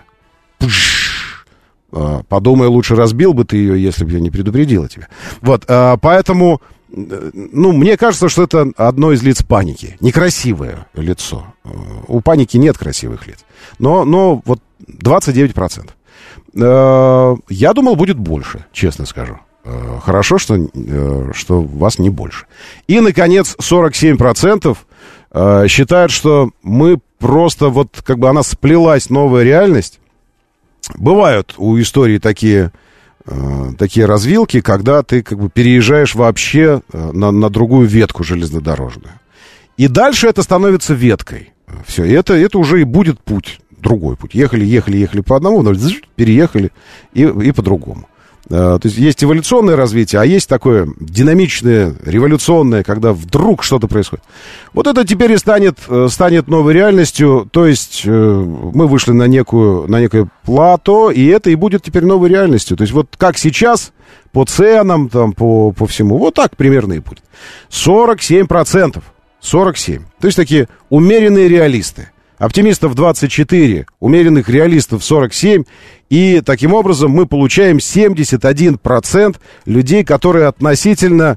Подумай, лучше разбил бы ты ее, если бы я не предупредила тебя. Вот, поэтому, ну, мне кажется, что это одно из лиц паники. Некрасивое лицо. У паники нет красивых лиц. Но вот 29%. Я думал, будет больше, честно скажу. Хорошо, что вас не больше. И, наконец, 47% считают, что мы просто, вот, как бы она сплелась, новая реальность. Бывают у истории такие развилки, когда ты как бы переезжаешь вообще на другую ветку железнодорожную. И дальше это становится веткой. Все, и это уже и будет путь, другой путь. Ехали по одному, но переехали и по-другому. То есть эволюционное развитие, а есть такое динамичное, революционное, когда вдруг что-то происходит. Вот это теперь и станет новой реальностью. То есть мы вышли на некое плато, и это и будет теперь новой реальностью. То есть вот как сейчас, по ценам, там, по всему, вот так примерно и будет. 47%. 47%. То есть такие умеренные реалисты. Оптимистов 24, умеренных реалистов 47. И таким образом мы получаем 71% людей, которые относительно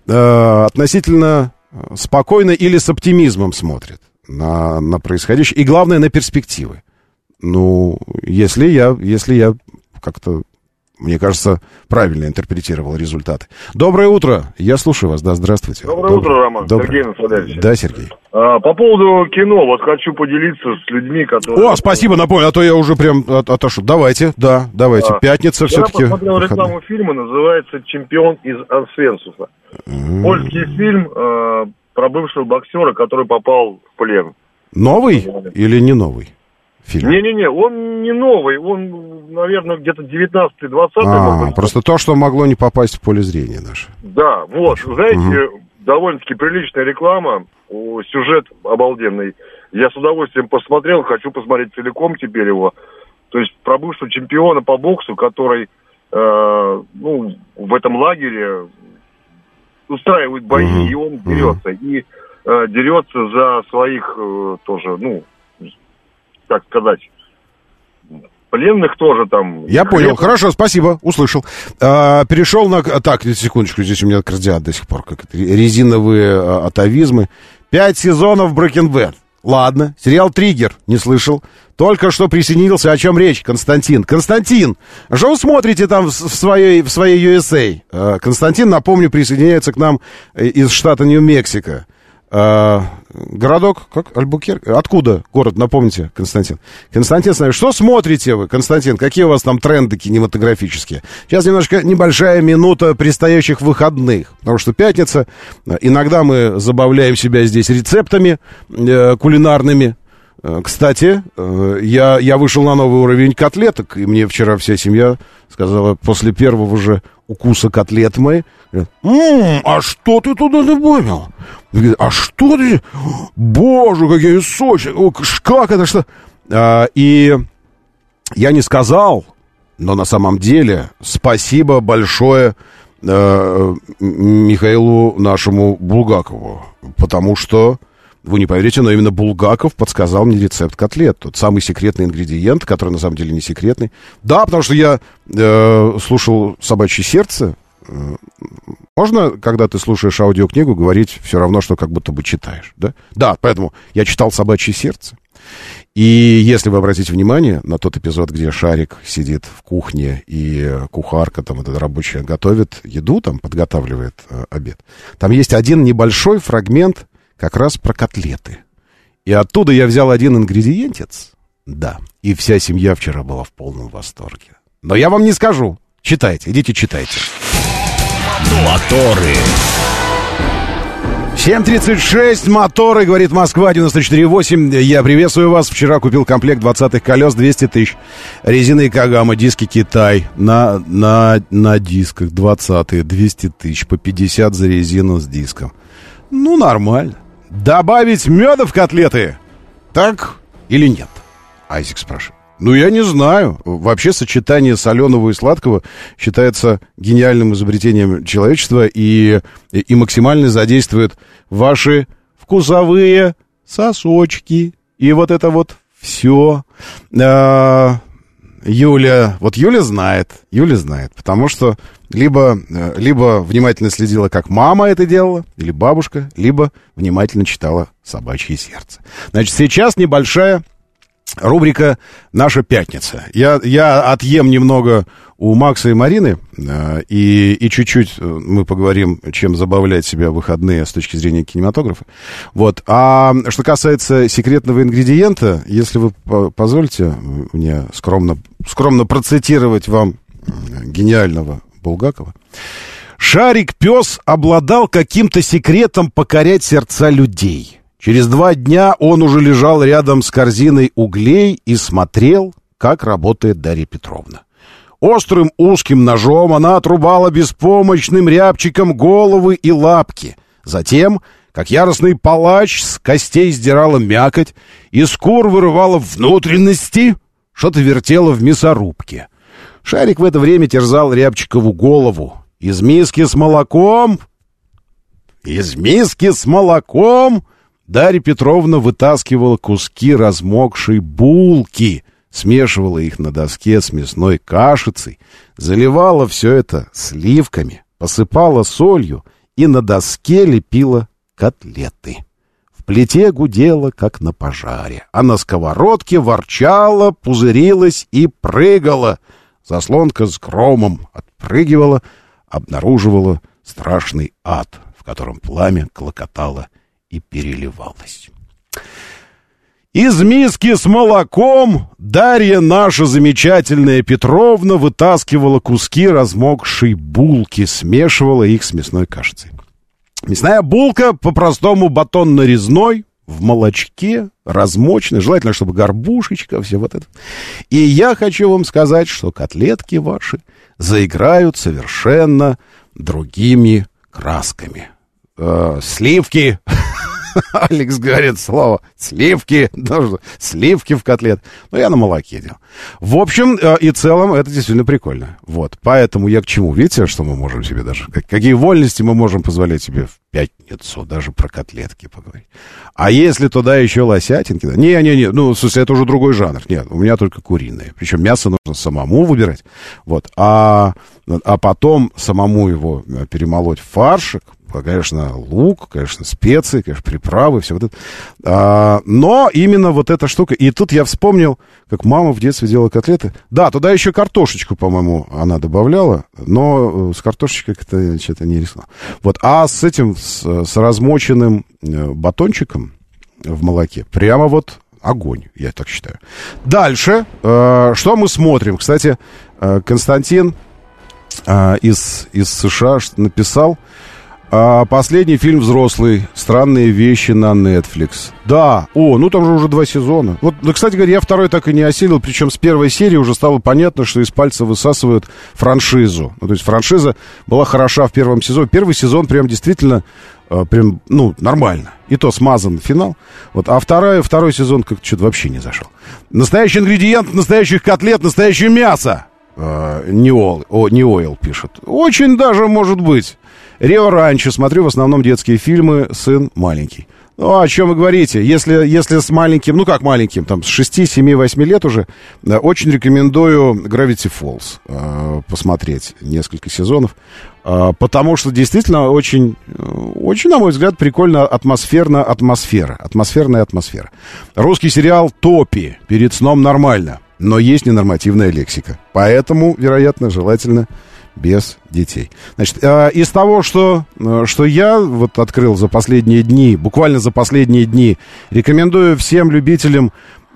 спокойно или с оптимизмом смотрят на происходящее. И главное, на перспективы. Ну, если я как-то, мне кажется, правильно интерпретировал результаты. Доброе утро. Я слушаю вас. Да, здравствуйте. Доброе утро, Роман. Доброе. Сергей Насладевич. Да, Сергей. По поводу кино, вот хочу поделиться с людьми, которые... О, спасибо, напомню, а то я уже прям отошел. Давайте. Пятница все-таки. Я посмотрел рекламу фильма, называется «Чемпион из Освенцима». Польский фильм про бывшего боксера, который попал в плен. Новый или не новый фильм? Не-не-не, он не новый, он, наверное, где-то 19-20. Просто то, что могло не попасть в поле зрения наше. Да, вот, знаете, довольно-таки приличная реклама, сюжет обалденный. Я с удовольствием посмотрел, хочу посмотреть целиком теперь его. То есть про бывшего чемпиона по боксу, который, в этом лагере устраивает бои, и он дерется. И дерется за своих тоже, ну, как сказать, пленных тоже там. Я понял, хорошо, спасибо, услышал. Перешел на... Так, секундочку, здесь у меня кардиат до сих пор. Как это, резиновые атовизмы. 5 сезонов Breaking Bad. Ладно, сериал «Триггер», не слышал. Только что присоединился, о чем речь, Константин. Константин, что вы смотрите там в своей USA? Константин, напомню, присоединяется к нам из штата Нью-Мексико. Городок, как? Альбукерке? Откуда город, напомните, Константин? Константин, что смотрите вы, Константин? Какие у вас там тренды кинематографические? Сейчас немножко небольшая минута предстоящих выходных, потому что пятница. Иногда мы забавляем себя здесь рецептами кулинарными. Кстати, я вышел на новый уровень котлеток, и мне вчера вся семья сказала, после первого же укуса котлет мои, а что ты туда добавил? А что ты? Боже, какие сочные! Как это что? И я не сказал, но на самом деле спасибо большое Михаилу нашему Булгакову, потому что, вы не поверите, но именно Булгаков подсказал мне рецепт котлет. Тот самый секретный ингредиент, который на самом деле не секретный. Да, потому что я слушал «Собачье сердце». Можно, когда ты слушаешь аудиокнигу, говорить все равно, что как будто бы читаешь, да? Да, поэтому я читал «Собачье сердце». И если вы обратите внимание на тот эпизод, где Шарик сидит в кухне, и кухарка, там, эта рабочая, готовит еду, там, подготавливает обед, там есть один небольшой фрагмент как раз про котлеты. И оттуда я взял один ингредиентец, да, и вся семья вчера была в полном восторге. Но я вам не скажу. Читайте, идите читайте. Моторы. 7:36, моторы, говорит Москва, 94.8. Я приветствую вас. Вчера купил комплект 20-х колес, 200 тысяч. Резина Икагама, диски Китай. На дисках 20-е, 200 тысяч. По 50 за резину с диском. Ну, нормально. Добавить меда в котлеты? Так или нет? Айзек спрашивает. Ну, я не знаю. Вообще сочетание соленого и сладкого считается гениальным изобретением человечества и максимально задействует ваши вкусовые сосочки. И вот это вот все. Юля знает, потому что либо внимательно следила, как мама это делала, или бабушка, либо внимательно читала «Собачье сердце». Значит, сейчас небольшая рубрика «Наша пятница». Я отъем немного у Макса и Марины, и чуть-чуть мы поговорим, чем забавлять себя в выходные с точки зрения кинематографа. Вот. А что касается секретного ингредиента, если вы позволите мне скромно процитировать вам гениального Булгакова. «Шарик-пес обладал каким-то секретом покорять сердца людей. Через 2 дня он уже лежал рядом с корзиной углей и смотрел, как работает Дарья Петровна. Острым узким ножом она отрубала беспомощным рябчиком головы и лапки. Затем, как яростный палач, с костей сдирала мякоть, из кур вырывала внутренности, что-то вертела в мясорубке. Шарик в это время терзал Рябчикову голову. Из миски с молоком Дарья Петровна вытаскивала куски размокшей булки, смешивала их на доске с мясной кашицей, заливала все это сливками, посыпала солью и на доске лепила котлеты. В плите гудела, как на пожаре, а на сковородке ворчала, пузырилась и прыгала. Заслонка с громом отпрыгивала, обнаруживала страшный ад, в котором пламя клокотало и переливалось. Из миски с молоком Дарья, наша замечательная Петровна, вытаскивала куски размокшей булки, смешивала их с мясной кашицей. Мясная булка, по-простому батон-нарезной, в молочке, размоченной, желательно, чтобы горбушечка, все вот это. И я хочу вам сказать, что котлетки ваши заиграют совершенно другими красками. Сливки Алекс говорит слово сливки, сливки в котлет. Но я на молоке делал. В общем и целом, это действительно прикольно. Вот, поэтому я к чему? Видите, что мы можем себе даже... Какие вольности мы можем позволять себе в пятницу даже про котлетки поговорить. А если туда еще лосятинки... Не, ну, в смысле, это уже другой жанр. Нет, у меня только куриные. Причем мясо нужно самому выбирать. Вот, а потом самому его перемолоть в фаршик. Конечно, лук, конечно, специи, конечно, приправы, все вот это. Но именно вот эта штука... И тут я вспомнил, как мама в детстве делала котлеты. Да, туда еще картошечку, по-моему, она добавляла, но с картошечкой как-то что-то не рискнула. Вот, а с этим, с размоченным батончиком в молоке, прямо вот огонь, я так считаю. Дальше, что мы смотрим? Кстати, Константин из США написал... Последний фильм взрослый. Странные вещи на Netflix. Да, ну там же уже 2 сезона. Вот, кстати говоря, я второй так и не осилил. Причем с первой серии уже стало понятно, что из пальца высасывают франшизу. Ну, то есть франшиза была хороша в первом сезоне. Первый сезон прям действительно прям, нормально. И то смазан финал. Вот, а второй сезон как-то что-то вообще не зашел. Настоящий ингредиент настоящих котлет, настоящее мясо. Не Ойл пишет. Очень даже может быть. Рио Ранчо, смотрю в основном детские фильмы, сын маленький. Ну, о чем вы говорите? Если с маленьким, как маленьким, там, с 6, 7, 8 лет уже, очень рекомендую Gravity Falls посмотреть несколько сезонов, потому что действительно очень, на мой взгляд, прикольно атмосферная атмосфера. Русский сериал «Топи» перед сном нормально, но есть ненормативная лексика. Поэтому, вероятно, желательно без детей. Значит, из того, что я вот открыл за последние дни, буквально за последние дни, рекомендую всем любителям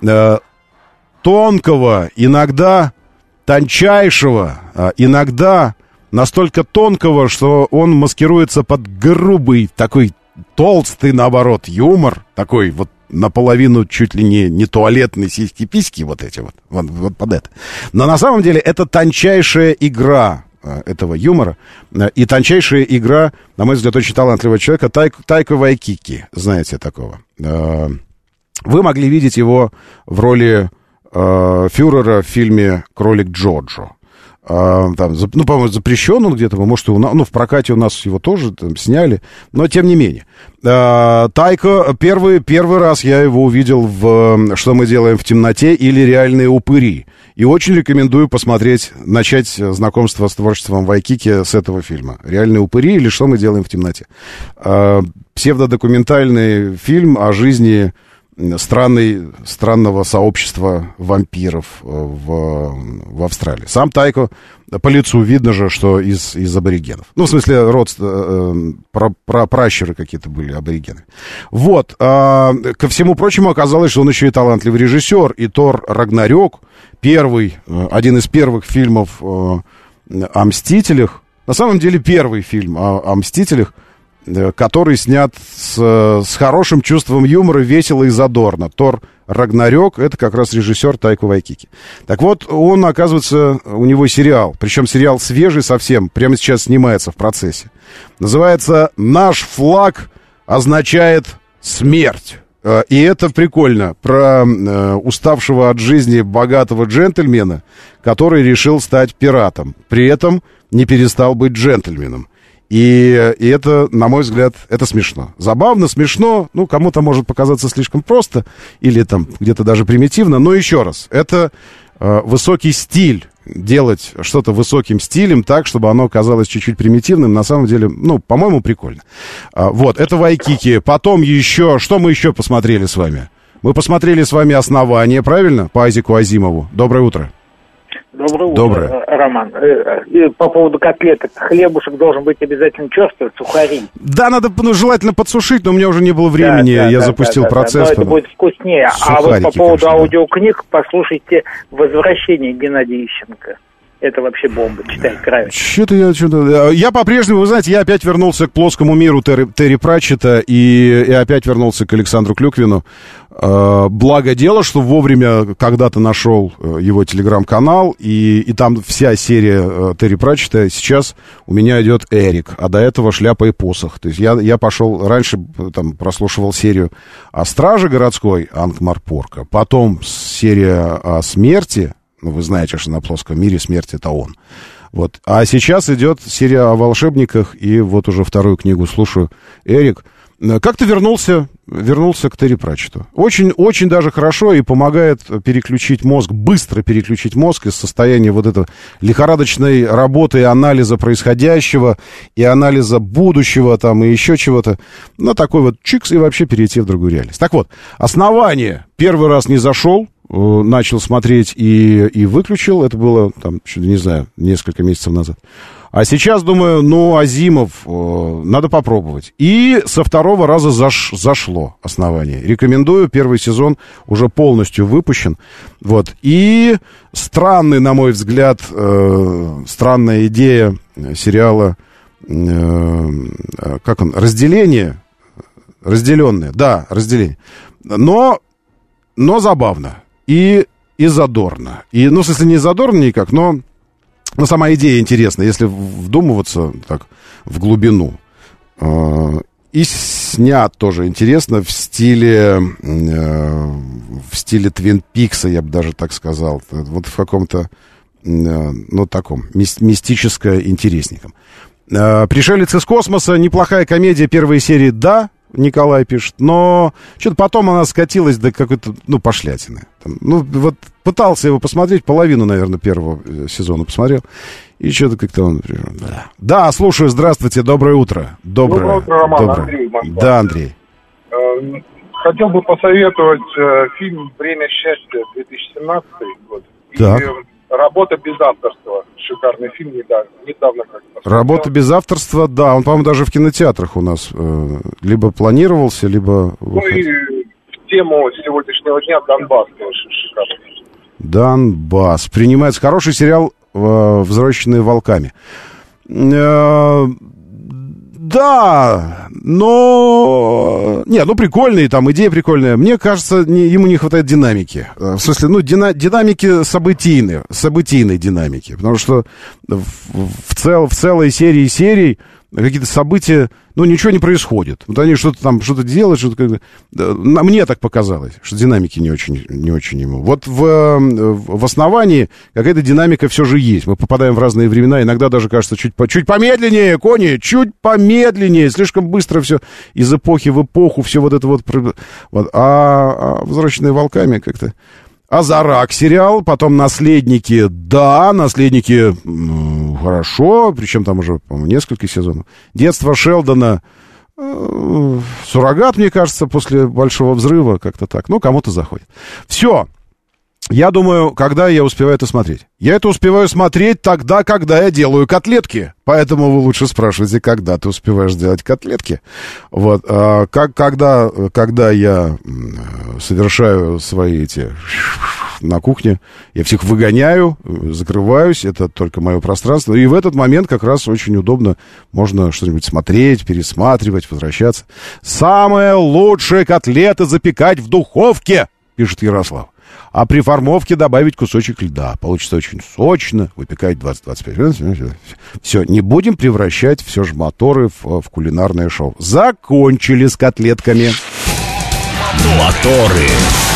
тонкого, иногда тончайшего, иногда настолько тонкого, что он маскируется под грубый, такой толстый, наоборот, юмор, такой вот наполовину чуть ли не туалетные сиськи-письки, вот эти вот под это. Но на самом деле это тончайшая игра этого юмора и тончайшая игра, на мой взгляд, очень талантливого человека Тайка Вайтити, знаете такого. Вы могли видеть его в роли фюрера в фильме «Кролик Джоджо». Там, по-моему, запрещен он где-то, может, в прокате у нас его тоже там сняли, но тем не менее. Тайко, первый раз я его увидел в «Что мы делаем в темноте» или «Реальные упыри». И очень рекомендую посмотреть, начать знакомство с творчеством Вайтити с этого фильма. «Реальные упыри» или «Что мы делаем в темноте». Псевдодокументальный фильм о жизни странного сообщества вампиров в Австралии. Сам Тайко, по лицу видно же, что из аборигенов. В смысле, пращуры какие-то были аборигены. Вот. Ко всему прочему, оказалось, что он еще и талантливый режиссер. И Тор Рагнарёк, один из первых фильмов о Мстителях, на самом деле первый фильм о Мстителях, который снят с хорошим чувством юмора, весело и задорно. Тор Рагнарёк — это как раз режиссер Тайка Вайтити. Так вот, он, оказывается, у него сериал, причем сериал свежий совсем, прямо сейчас снимается в процессе. Называется «Наш флаг означает смерть». И это прикольно, про уставшего от жизни богатого джентльмена, который решил стать пиратом, при этом не перестал быть джентльменом. И это, на мой взгляд, это смешно. Забавно, смешно, кому-то может показаться слишком просто или там где-то даже примитивно, но еще раз, это высокий стиль, делать что-то высоким стилем так, чтобы оно казалось чуть-чуть примитивным, на самом деле, по-моему, прикольно. Вот, это Вайтити. Потом еще, что мы еще посмотрели с вами? Мы посмотрели с вами «Основание», правильно? По Айзеку Азимову. Доброе утро. Доброе утро, Роман. По поводу котлеток. Хлебушек должен быть обязательно черствый, сухари. Да, надо желательно подсушить, но у меня уже не было времени, я запустил процесс. Но это будет вкуснее. А вот по поводу аудиокниг, послушайте «Возвращение» Геннадия Ищенко. Это вообще бомба, читать нравится. Я по-прежнему, вы знаете, я опять вернулся к плоскому миру Терри Пратчетта и опять вернулся к Александру Клюквину. Благо дело, что вовремя когда-то нашел его телеграм-канал, и там вся серия Терри Пратчетта. Сейчас у меня идет Эрик, а до этого «Шляпа и посох». То есть я пошел, раньше там прослушивал серию о страже городской Анкмар-Порка, потом серия о смерти, ну, вы знаете, что на плоском мире смерть — это он. Вот. А сейчас идет серия о волшебниках, и вот уже вторую книгу слушаю. Эрик, как ты вернулся к Терри Пратчетту? Очень, очень даже хорошо и помогает переключить мозг, быстро переключить мозг из состояния вот этой лихорадочной работы и анализа происходящего, и анализа будущего там, и еще чего-то, на такой вот чикс, и вообще перейти в другую реальность. Так вот, «Основание» первый раз не зашел, начал смотреть и выключил. Это было, там, не знаю, несколько месяцев назад. А сейчас, думаю, ну, Азимов, надо попробовать. И со второго раза зашло «Основание». Рекомендую, первый сезон уже полностью выпущен. Вот. И странный, на мой взгляд, странная идея сериала, как он, «Разделение». Разделенное, да, «Разделение». Но забавно. И задорно. Ну, в смысле, не задорно никак, но сама идея интересна, если вдумываться так в глубину. И снят тоже интересно в стиле Твин Пикса, я бы даже так сказал. Вот в каком-то, ну, таком, мистическо-интересненьком. «Пришелец из космоса», неплохая комедия, первой серии, да, Николай пишет, но что-то потом она скатилась до какой-то, ну, пошлятины. Там, ну, вот пытался его посмотреть, половину, наверное, первого сезона посмотрел, и что-то как-то он... Да, слушаю, здравствуйте, доброе утро. Доброе утро, Роман, доброе. Андрей. Москва. Да, Андрей. Хотел бы посоветовать фильм «Время счастья», 2017 год. Так. И «Работа без авторства». Шикарный фильм, недавно как-то. «Работа без авторства», да, он, по-моему, даже в кинотеатрах у нас либо планировался, либо... Ну и в тему сегодняшнего дня «Донбасс» тоже шикарный. «Донбасс». Принимается хороший сериал «Взращенные волками». Да, но... Не, ну, прикольный, там, идея прикольная. Мне кажется, ему не хватает динамики. В смысле, ну, динамики событийной динамики. Потому что в целой серии какие-то события, ну, ничего не происходит. Вот они что-то делают, что-то... Мне так показалось, что динамики не очень ему. Вот в «Основании» какая-то динамика все же есть. Мы попадаем в разные времена. Иногда даже кажется чуть помедленнее, кони, чуть помедленнее. Слишком быстро все из эпохи в эпоху, все вот это вот. А «Взращенные волками» как-то... «Озарк» сериал, потом «Наследники», да, «Наследники» хорошо, причем там уже, по-моему, несколько сезонов. «Детство Шелдона», «Суррогат», мне кажется, после «Большого взрыва», как-то так, ну, кому-то заходит. Все. Я думаю, когда я успеваю это смотреть? Я это успеваю смотреть тогда, когда я делаю котлетки. Поэтому вы лучше спрашивайте, когда ты успеваешь делать котлетки. Вот. Когда я совершаю свои эти на кухне, я всех выгоняю, закрываюсь, это только мое пространство. И в этот момент как раз очень удобно, можно что-нибудь смотреть, пересматривать, возвращаться. «Самое лучшее котлеты запекать в духовке», пишет Ярослав. А при формовке добавить кусочек льда. Получится очень сочно. Выпекать 20-25 минут. Все, не будем превращать все же моторы в кулинарное шоу. Закончили с котлетками. Моторы.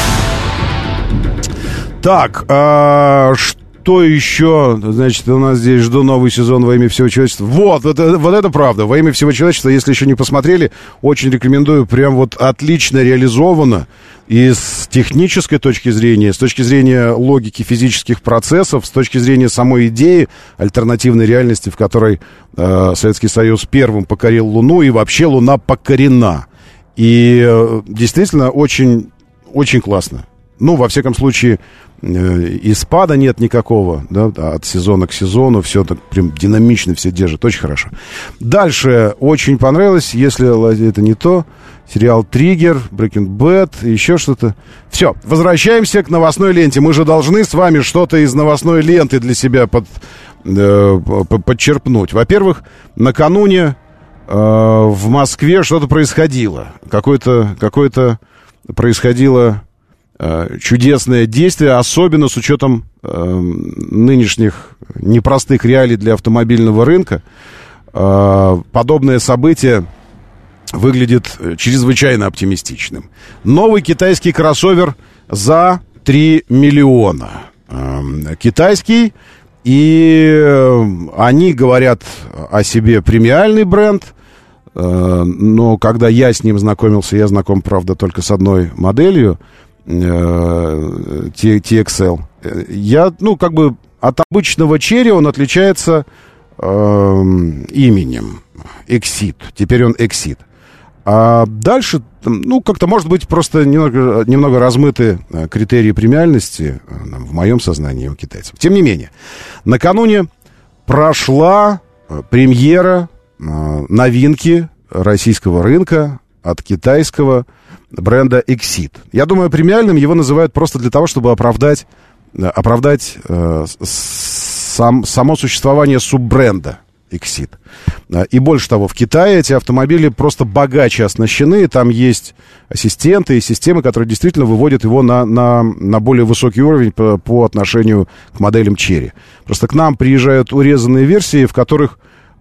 Так, что еще? Значит, у нас здесь жду новый сезон «Во имя всего человечества». Вот это правда. «Во имя всего человечества», если еще не посмотрели, очень рекомендую. Прям вот отлично реализовано. И с технической точки зрения, с точки зрения логики физических процессов, с точки зрения самой идеи альтернативной реальности, в которой Советский Союз первым покорил Луну, и вообще Луна покорена. И действительно очень, очень классно. Ну, во всяком случае, и спада нет никакого, да, от сезона к сезону, все так прям динамично все держит, очень хорошо. Дальше очень понравилось, если это не то, сериал «Триггер», «Breaking Bad», еще что-то. Все, возвращаемся к новостной ленте. Мы же должны с вами что-то из новостной ленты для себя подчерпнуть. Во-первых, накануне в Москве что-то происходило. Какой-то происходило чудесное действие, особенно с учетом нынешних непростых реалий для автомобильного рынка. Подобное событие выглядит чрезвычайно оптимистичным. Новый китайский кроссовер за 3 миллиона. Китайский, и они говорят о себе премиальный бренд, но когда я с ним знакомился, я знаком, правда, только с одной моделью, TXL, я, от обычного Cherry он отличается именем Exit. Теперь он Exit. А дальше, как-то, может быть, просто немного размыты критерии премиальности в моем сознании у китайцев. Тем не менее, накануне прошла премьера новинки российского рынка от китайского бренда Exit. Я думаю, премиальным его называют просто для того, чтобы оправдать само существование суббренда Exit. И больше того, в Китае эти автомобили просто богаче оснащены. Там есть ассистенты и системы, которые действительно выводят его на более высокий уровень по отношению к моделям Cherry. Просто к нам приезжают урезанные версии, в которых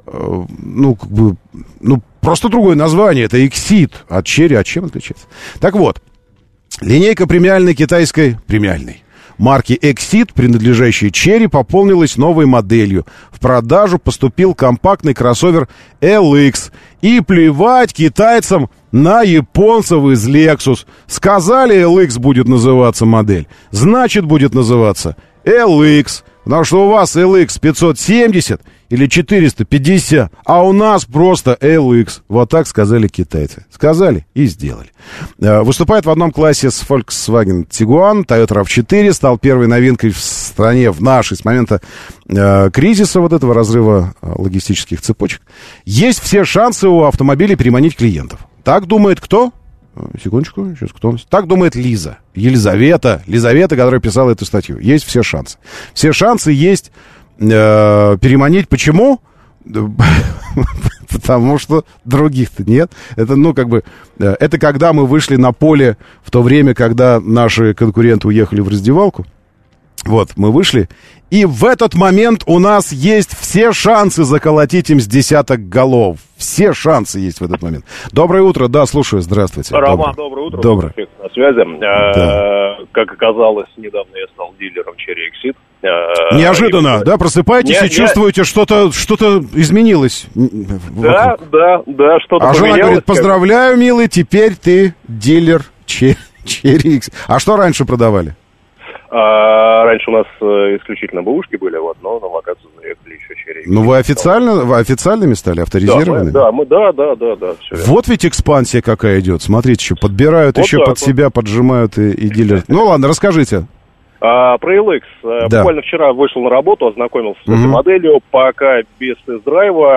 просто другое название. Это Exit от Cherry. А чем отличается? Так вот, линейка премиальной китайской марки Exit, принадлежащей Cherry, пополнилась новой моделью. В продажу поступил компактный кроссовер LX. И плевать китайцам на японцев из Lexus. Сказали, LX будет называться модель. Значит, будет называться LX. Потому что у вас LX 570 или 450, а у нас просто LX. Вот так сказали китайцы. Сказали и сделали. Выступает в одном классе с Volkswagen Tiguan. Toyota RAV4 стал первой новинкой в стране, в нашей, с момента кризиса, вот этого разрыва логистических цепочек. Есть все шансы у автомобилей переманить клиентов. Так думает кто? Секундочку, сейчас кто у нас? Так думает Елизавета, которая писала эту статью. Есть все шансы. Все шансы есть переманить. Почему? Потому что других-то нет. Это, это когда мы вышли на поле в то время, когда наши конкуренты уехали в раздевалку. Вот, мы вышли, и в этот момент у нас есть все шансы заколотить им с десяток голов. Все шансы есть в этот момент. Доброе утро, да, слушаю, здравствуйте. Роман, доброе утро. Доброе. На связи. Да. Как оказалось, недавно я стал дилером Cherry Exit. Неожиданно, да? Просыпаетесь и чувствуете, что-то изменилось. Да, что-то поменялось. А жена говорит, поздравляю, милый, теперь ты дилер Cherry Exit. А что раньше продавали? Раньше у нас исключительно бэушки были, но на локацию заехали еще Cherry. Вы официальными стали, авторизированными? Да. Все вот ведь экспансия какая идет. Смотрите, еще подбирают, вот еще под себя поджимают и дилеры. Ну ладно, расскажите. Про LX. Буквально вчера вышел на работу, ознакомился с этой моделью, пока без тест-драйва,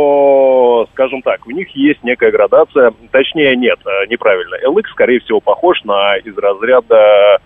но, скажем так, у них есть некая градация, точнее нет, неправильно. LX, скорее всего, похож из разряда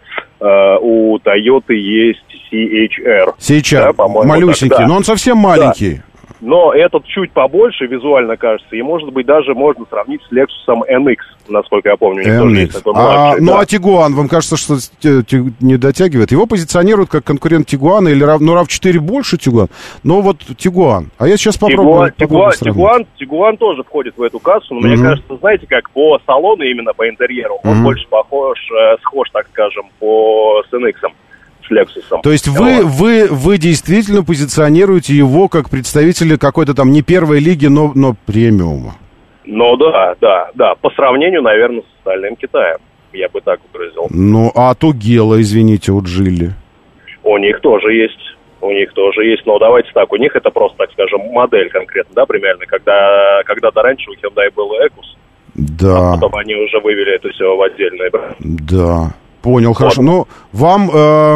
у Toyota есть CHR. CHR, да, малюсенький, да. Но он совсем маленький. Да. Но этот чуть побольше визуально кажется, и, может быть, даже можно сравнить с Lexus NX, насколько я помню. NX. А Tiguan, вам кажется, что не дотягивает? Его позиционируют как конкурент Tiguan, или RAV4 больше Tiguan, но вот Tiguan. А я сейчас попробую. Tiguan тоже входит в эту кассу, но мне кажется, знаете, как по салону, именно по интерьеру, он больше схож, так скажем, с NX-ом. Lexus. То есть вы действительно позиционируете его как представителя какой-то там не первой лиги, но премиума? Ну да. По сравнению, наверное, с остальным Китаем. Я бы так выразил. Ну, а Тугела, извините, у Джили? У них тоже есть. Но давайте так, у них это просто, так скажем, модель конкретно, да, премиальная. Когда-то раньше у Hyundai был Экус. Да. А потом они уже вывели это все в отдельный бренд. Да. Понял, хорошо. Ну, вам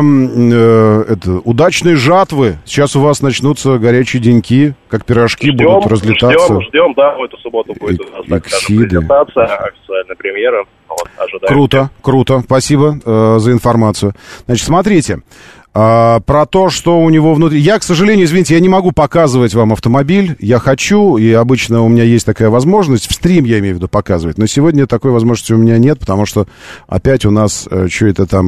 удачной жатвы. Сейчас у вас начнутся горячие деньки, как пирожки будут разлетаться. Ждем, да, в эту субботу будет у нас, так скажем, презентация, официальная премьера. Ожидаем. Круто. Спасибо за информацию. Значит, смотрите. Про то, что у него внутри... Я, к сожалению, извините, я не могу показывать вам автомобиль. Я хочу, и обычно у меня есть такая возможность. В стрим я имею в виду показывать. Но сегодня такой возможности у меня нет, потому что опять у нас что это там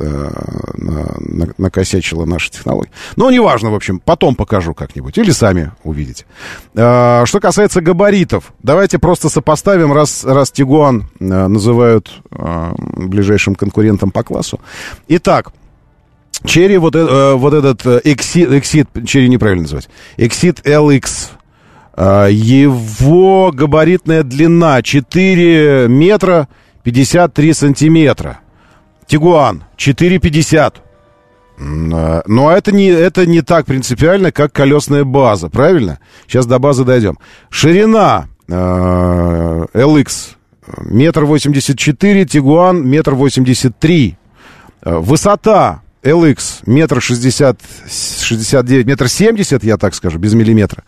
накосячило наши технологии. Но неважно, в общем, потом покажу как-нибудь. Или сами увидите. Что касается габаритов. Давайте просто сопоставим, раз Тигуан называют ближайшим конкурентом по классу. Итак, Chery, вот этот Exit, Chery неправильно называть, Exit LX, его габаритная длина 4 метра 53 сантиметра. Тигуан 4,50. Но это не так принципиально, как колесная база, правильно? Сейчас до базы дойдем. Ширина LX 1,84 м, Тигуан 1,83 м. Высота LX 1,69 м, 1,70 м, я так скажу, без миллиметра.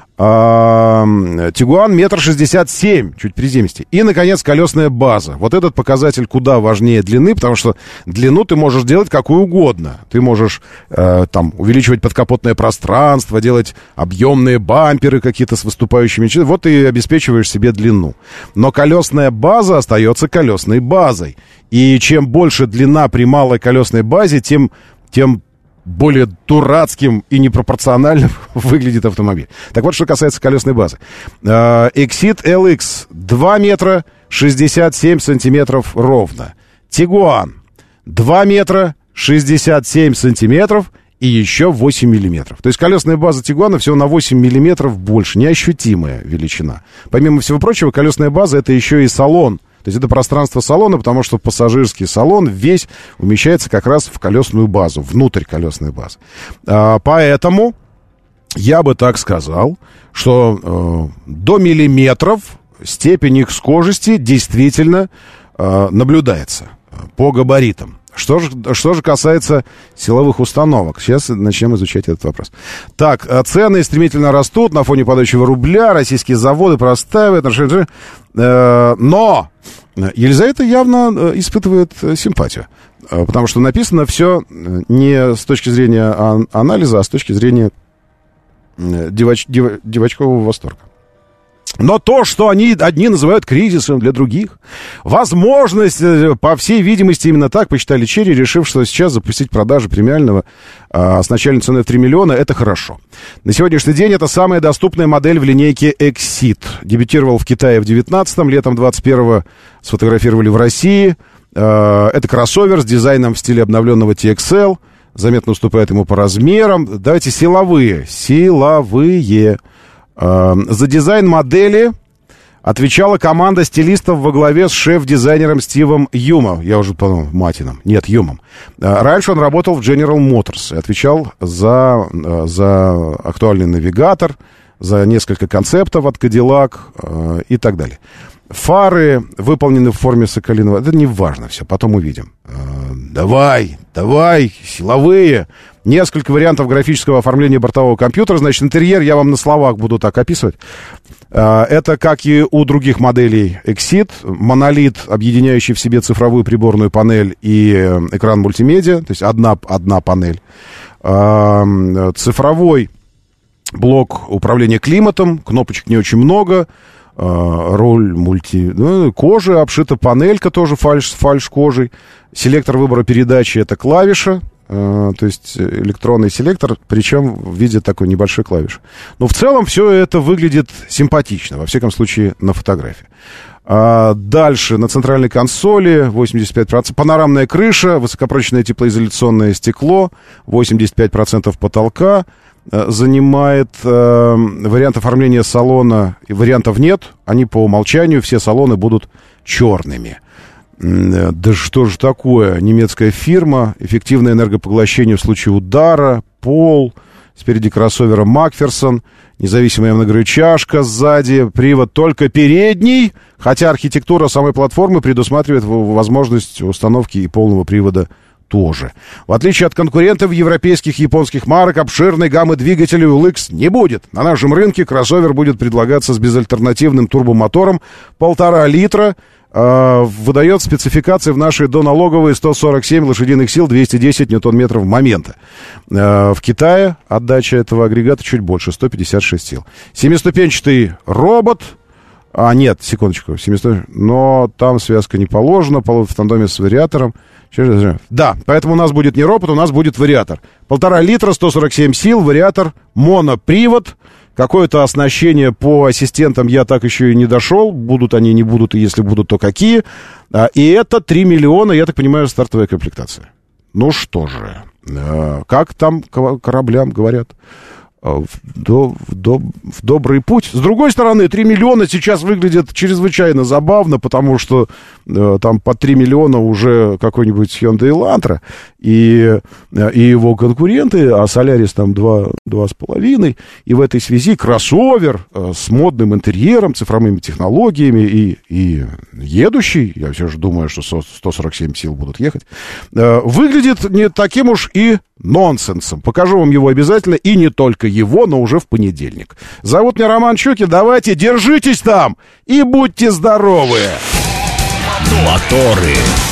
Тигуан 1,67 м, чуть приземистее. И, наконец, колесная база. Вот этот показатель куда важнее длины, потому что длину ты можешь делать какую угодно. Ты можешь там увеличивать подкапотное пространство, делать объемные бамперы какие-то с выступающими. Вот ты обеспечиваешь себе длину. Но колесная база остается колесной базой. И чем больше длина при малой колесной базе, тем более дурацким и непропорциональным выглядит автомобиль. Так вот, что касается колесной базы. Exit LX 2 метра 67 сантиметров ровно. Тигуан 2 метра 67 сантиметров и еще 8 миллиметров. То есть колесная база Тигуана всего на 8 миллиметров больше. Неощутимая величина. Помимо всего прочего, колесная база — это еще и салон. То есть это пространство салона, потому что пассажирский салон весь умещается как раз в колесную базу, внутрь колесной базы. Поэтому я бы так сказал, что до миллиметров степень их схожести действительно наблюдается по габаритам. Что же касается силовых установок? Сейчас начнем изучать этот вопрос. Так, цены стремительно растут на фоне падающего рубля, российские заводы простаивают, но Елизавета явно испытывает симпатию, потому что написано все не с точки зрения анализа, а с точки зрения девочкового восторга. Но то, что одни называют кризисом для других, возможность, по всей видимости, именно так посчитали Chery, решив, что сейчас запустить продажи премиального с начальной ценой в 3 миллиона, это хорошо. На сегодняшний день это самая доступная модель в линейке Exit. Дебютировал в Китае в 19-м, летом 21-го сфотографировали в России. Это кроссовер с дизайном в стиле обновленного TXL, заметно уступает ему по размерам. Давайте силовые. За дизайн модели отвечала команда стилистов во главе с шеф-дизайнером Стивом Юмом. Я уже подумал, Матином. Нет, Юмом. Раньше он работал в General Motors и отвечал за актуальный навигатор, за несколько концептов от Cadillac и так далее. Фары выполнены в форме соколиного. Это не важно все, потом увидим. Давай, силовые. Несколько вариантов графического оформления бортового компьютера. Значит, интерьер я вам на словах буду так описывать. Это, как и у других моделей Exit, монолит, объединяющий в себе цифровую приборную панель и экран мультимедиа, то есть одна панель. Цифровой блок управления климатом, кнопочек не очень много. Руль кожа, обшита панелька тоже фальш-кожей. Селектор выбора передачи — это клавиша, то есть электронный селектор, причем в виде такой небольшой клавиши. Но в целом все это выглядит симпатично, во всяком случае на фотографии. Дальше на центральной консоли 85%, панорамная крыша, высокопрочное теплоизоляционное стекло, 85% потолка занимает. Вариант оформления салона, вариантов нет, они по умолчанию, все салоны будут черными. Да что же такое? Немецкая фирма, эффективное энергопоглощение в случае удара, пол, спереди кроссовера Макферсон, независимая многорычажка, сзади привод только передний, хотя архитектура самой платформы предусматривает возможность установки и полного привода тоже. В отличие от конкурентов европейских и японских марок, обширной гаммы двигателей у LX не будет. На нашем рынке кроссовер будет предлагаться с безальтернативным турбомотором 1,5 литра, выдает спецификации в наши доналоговые 147 лошадиных сил, 210 ньютон-метров момента. В Китае отдача этого агрегата чуть больше, 156 сил. Семиступенчатый робот. Нет, секундочку, но там связка не положена, в тандеме с вариатором. Да, поэтому у нас будет не робот, у нас будет вариатор. 1,5 литра, 147 сил, вариатор, монопривод. Какое-то оснащение по ассистентам я так еще и не дошел. Будут они, не будут, и если будут, то какие. И это 3 миллиона, я так понимаю, стартовая комплектация. Ну что же, как там кораблям говорят? В добрый путь. С другой стороны, 3 миллиона сейчас выглядят чрезвычайно забавно, потому что там по 3 миллиона уже какой-нибудь Hyundai Elantra и его конкуренты, а Solaris там 2,5. И в этой связи кроссовер с модным интерьером, цифровыми технологиями и едущий, я все же думаю, что 147 сил будут ехать, выглядит не таким уж и нонсенсом. Покажу вам его обязательно, и не только его, но уже в понедельник. Зовут меня Роман Щукин. Давайте, держитесь там и будьте здоровы! Моторы.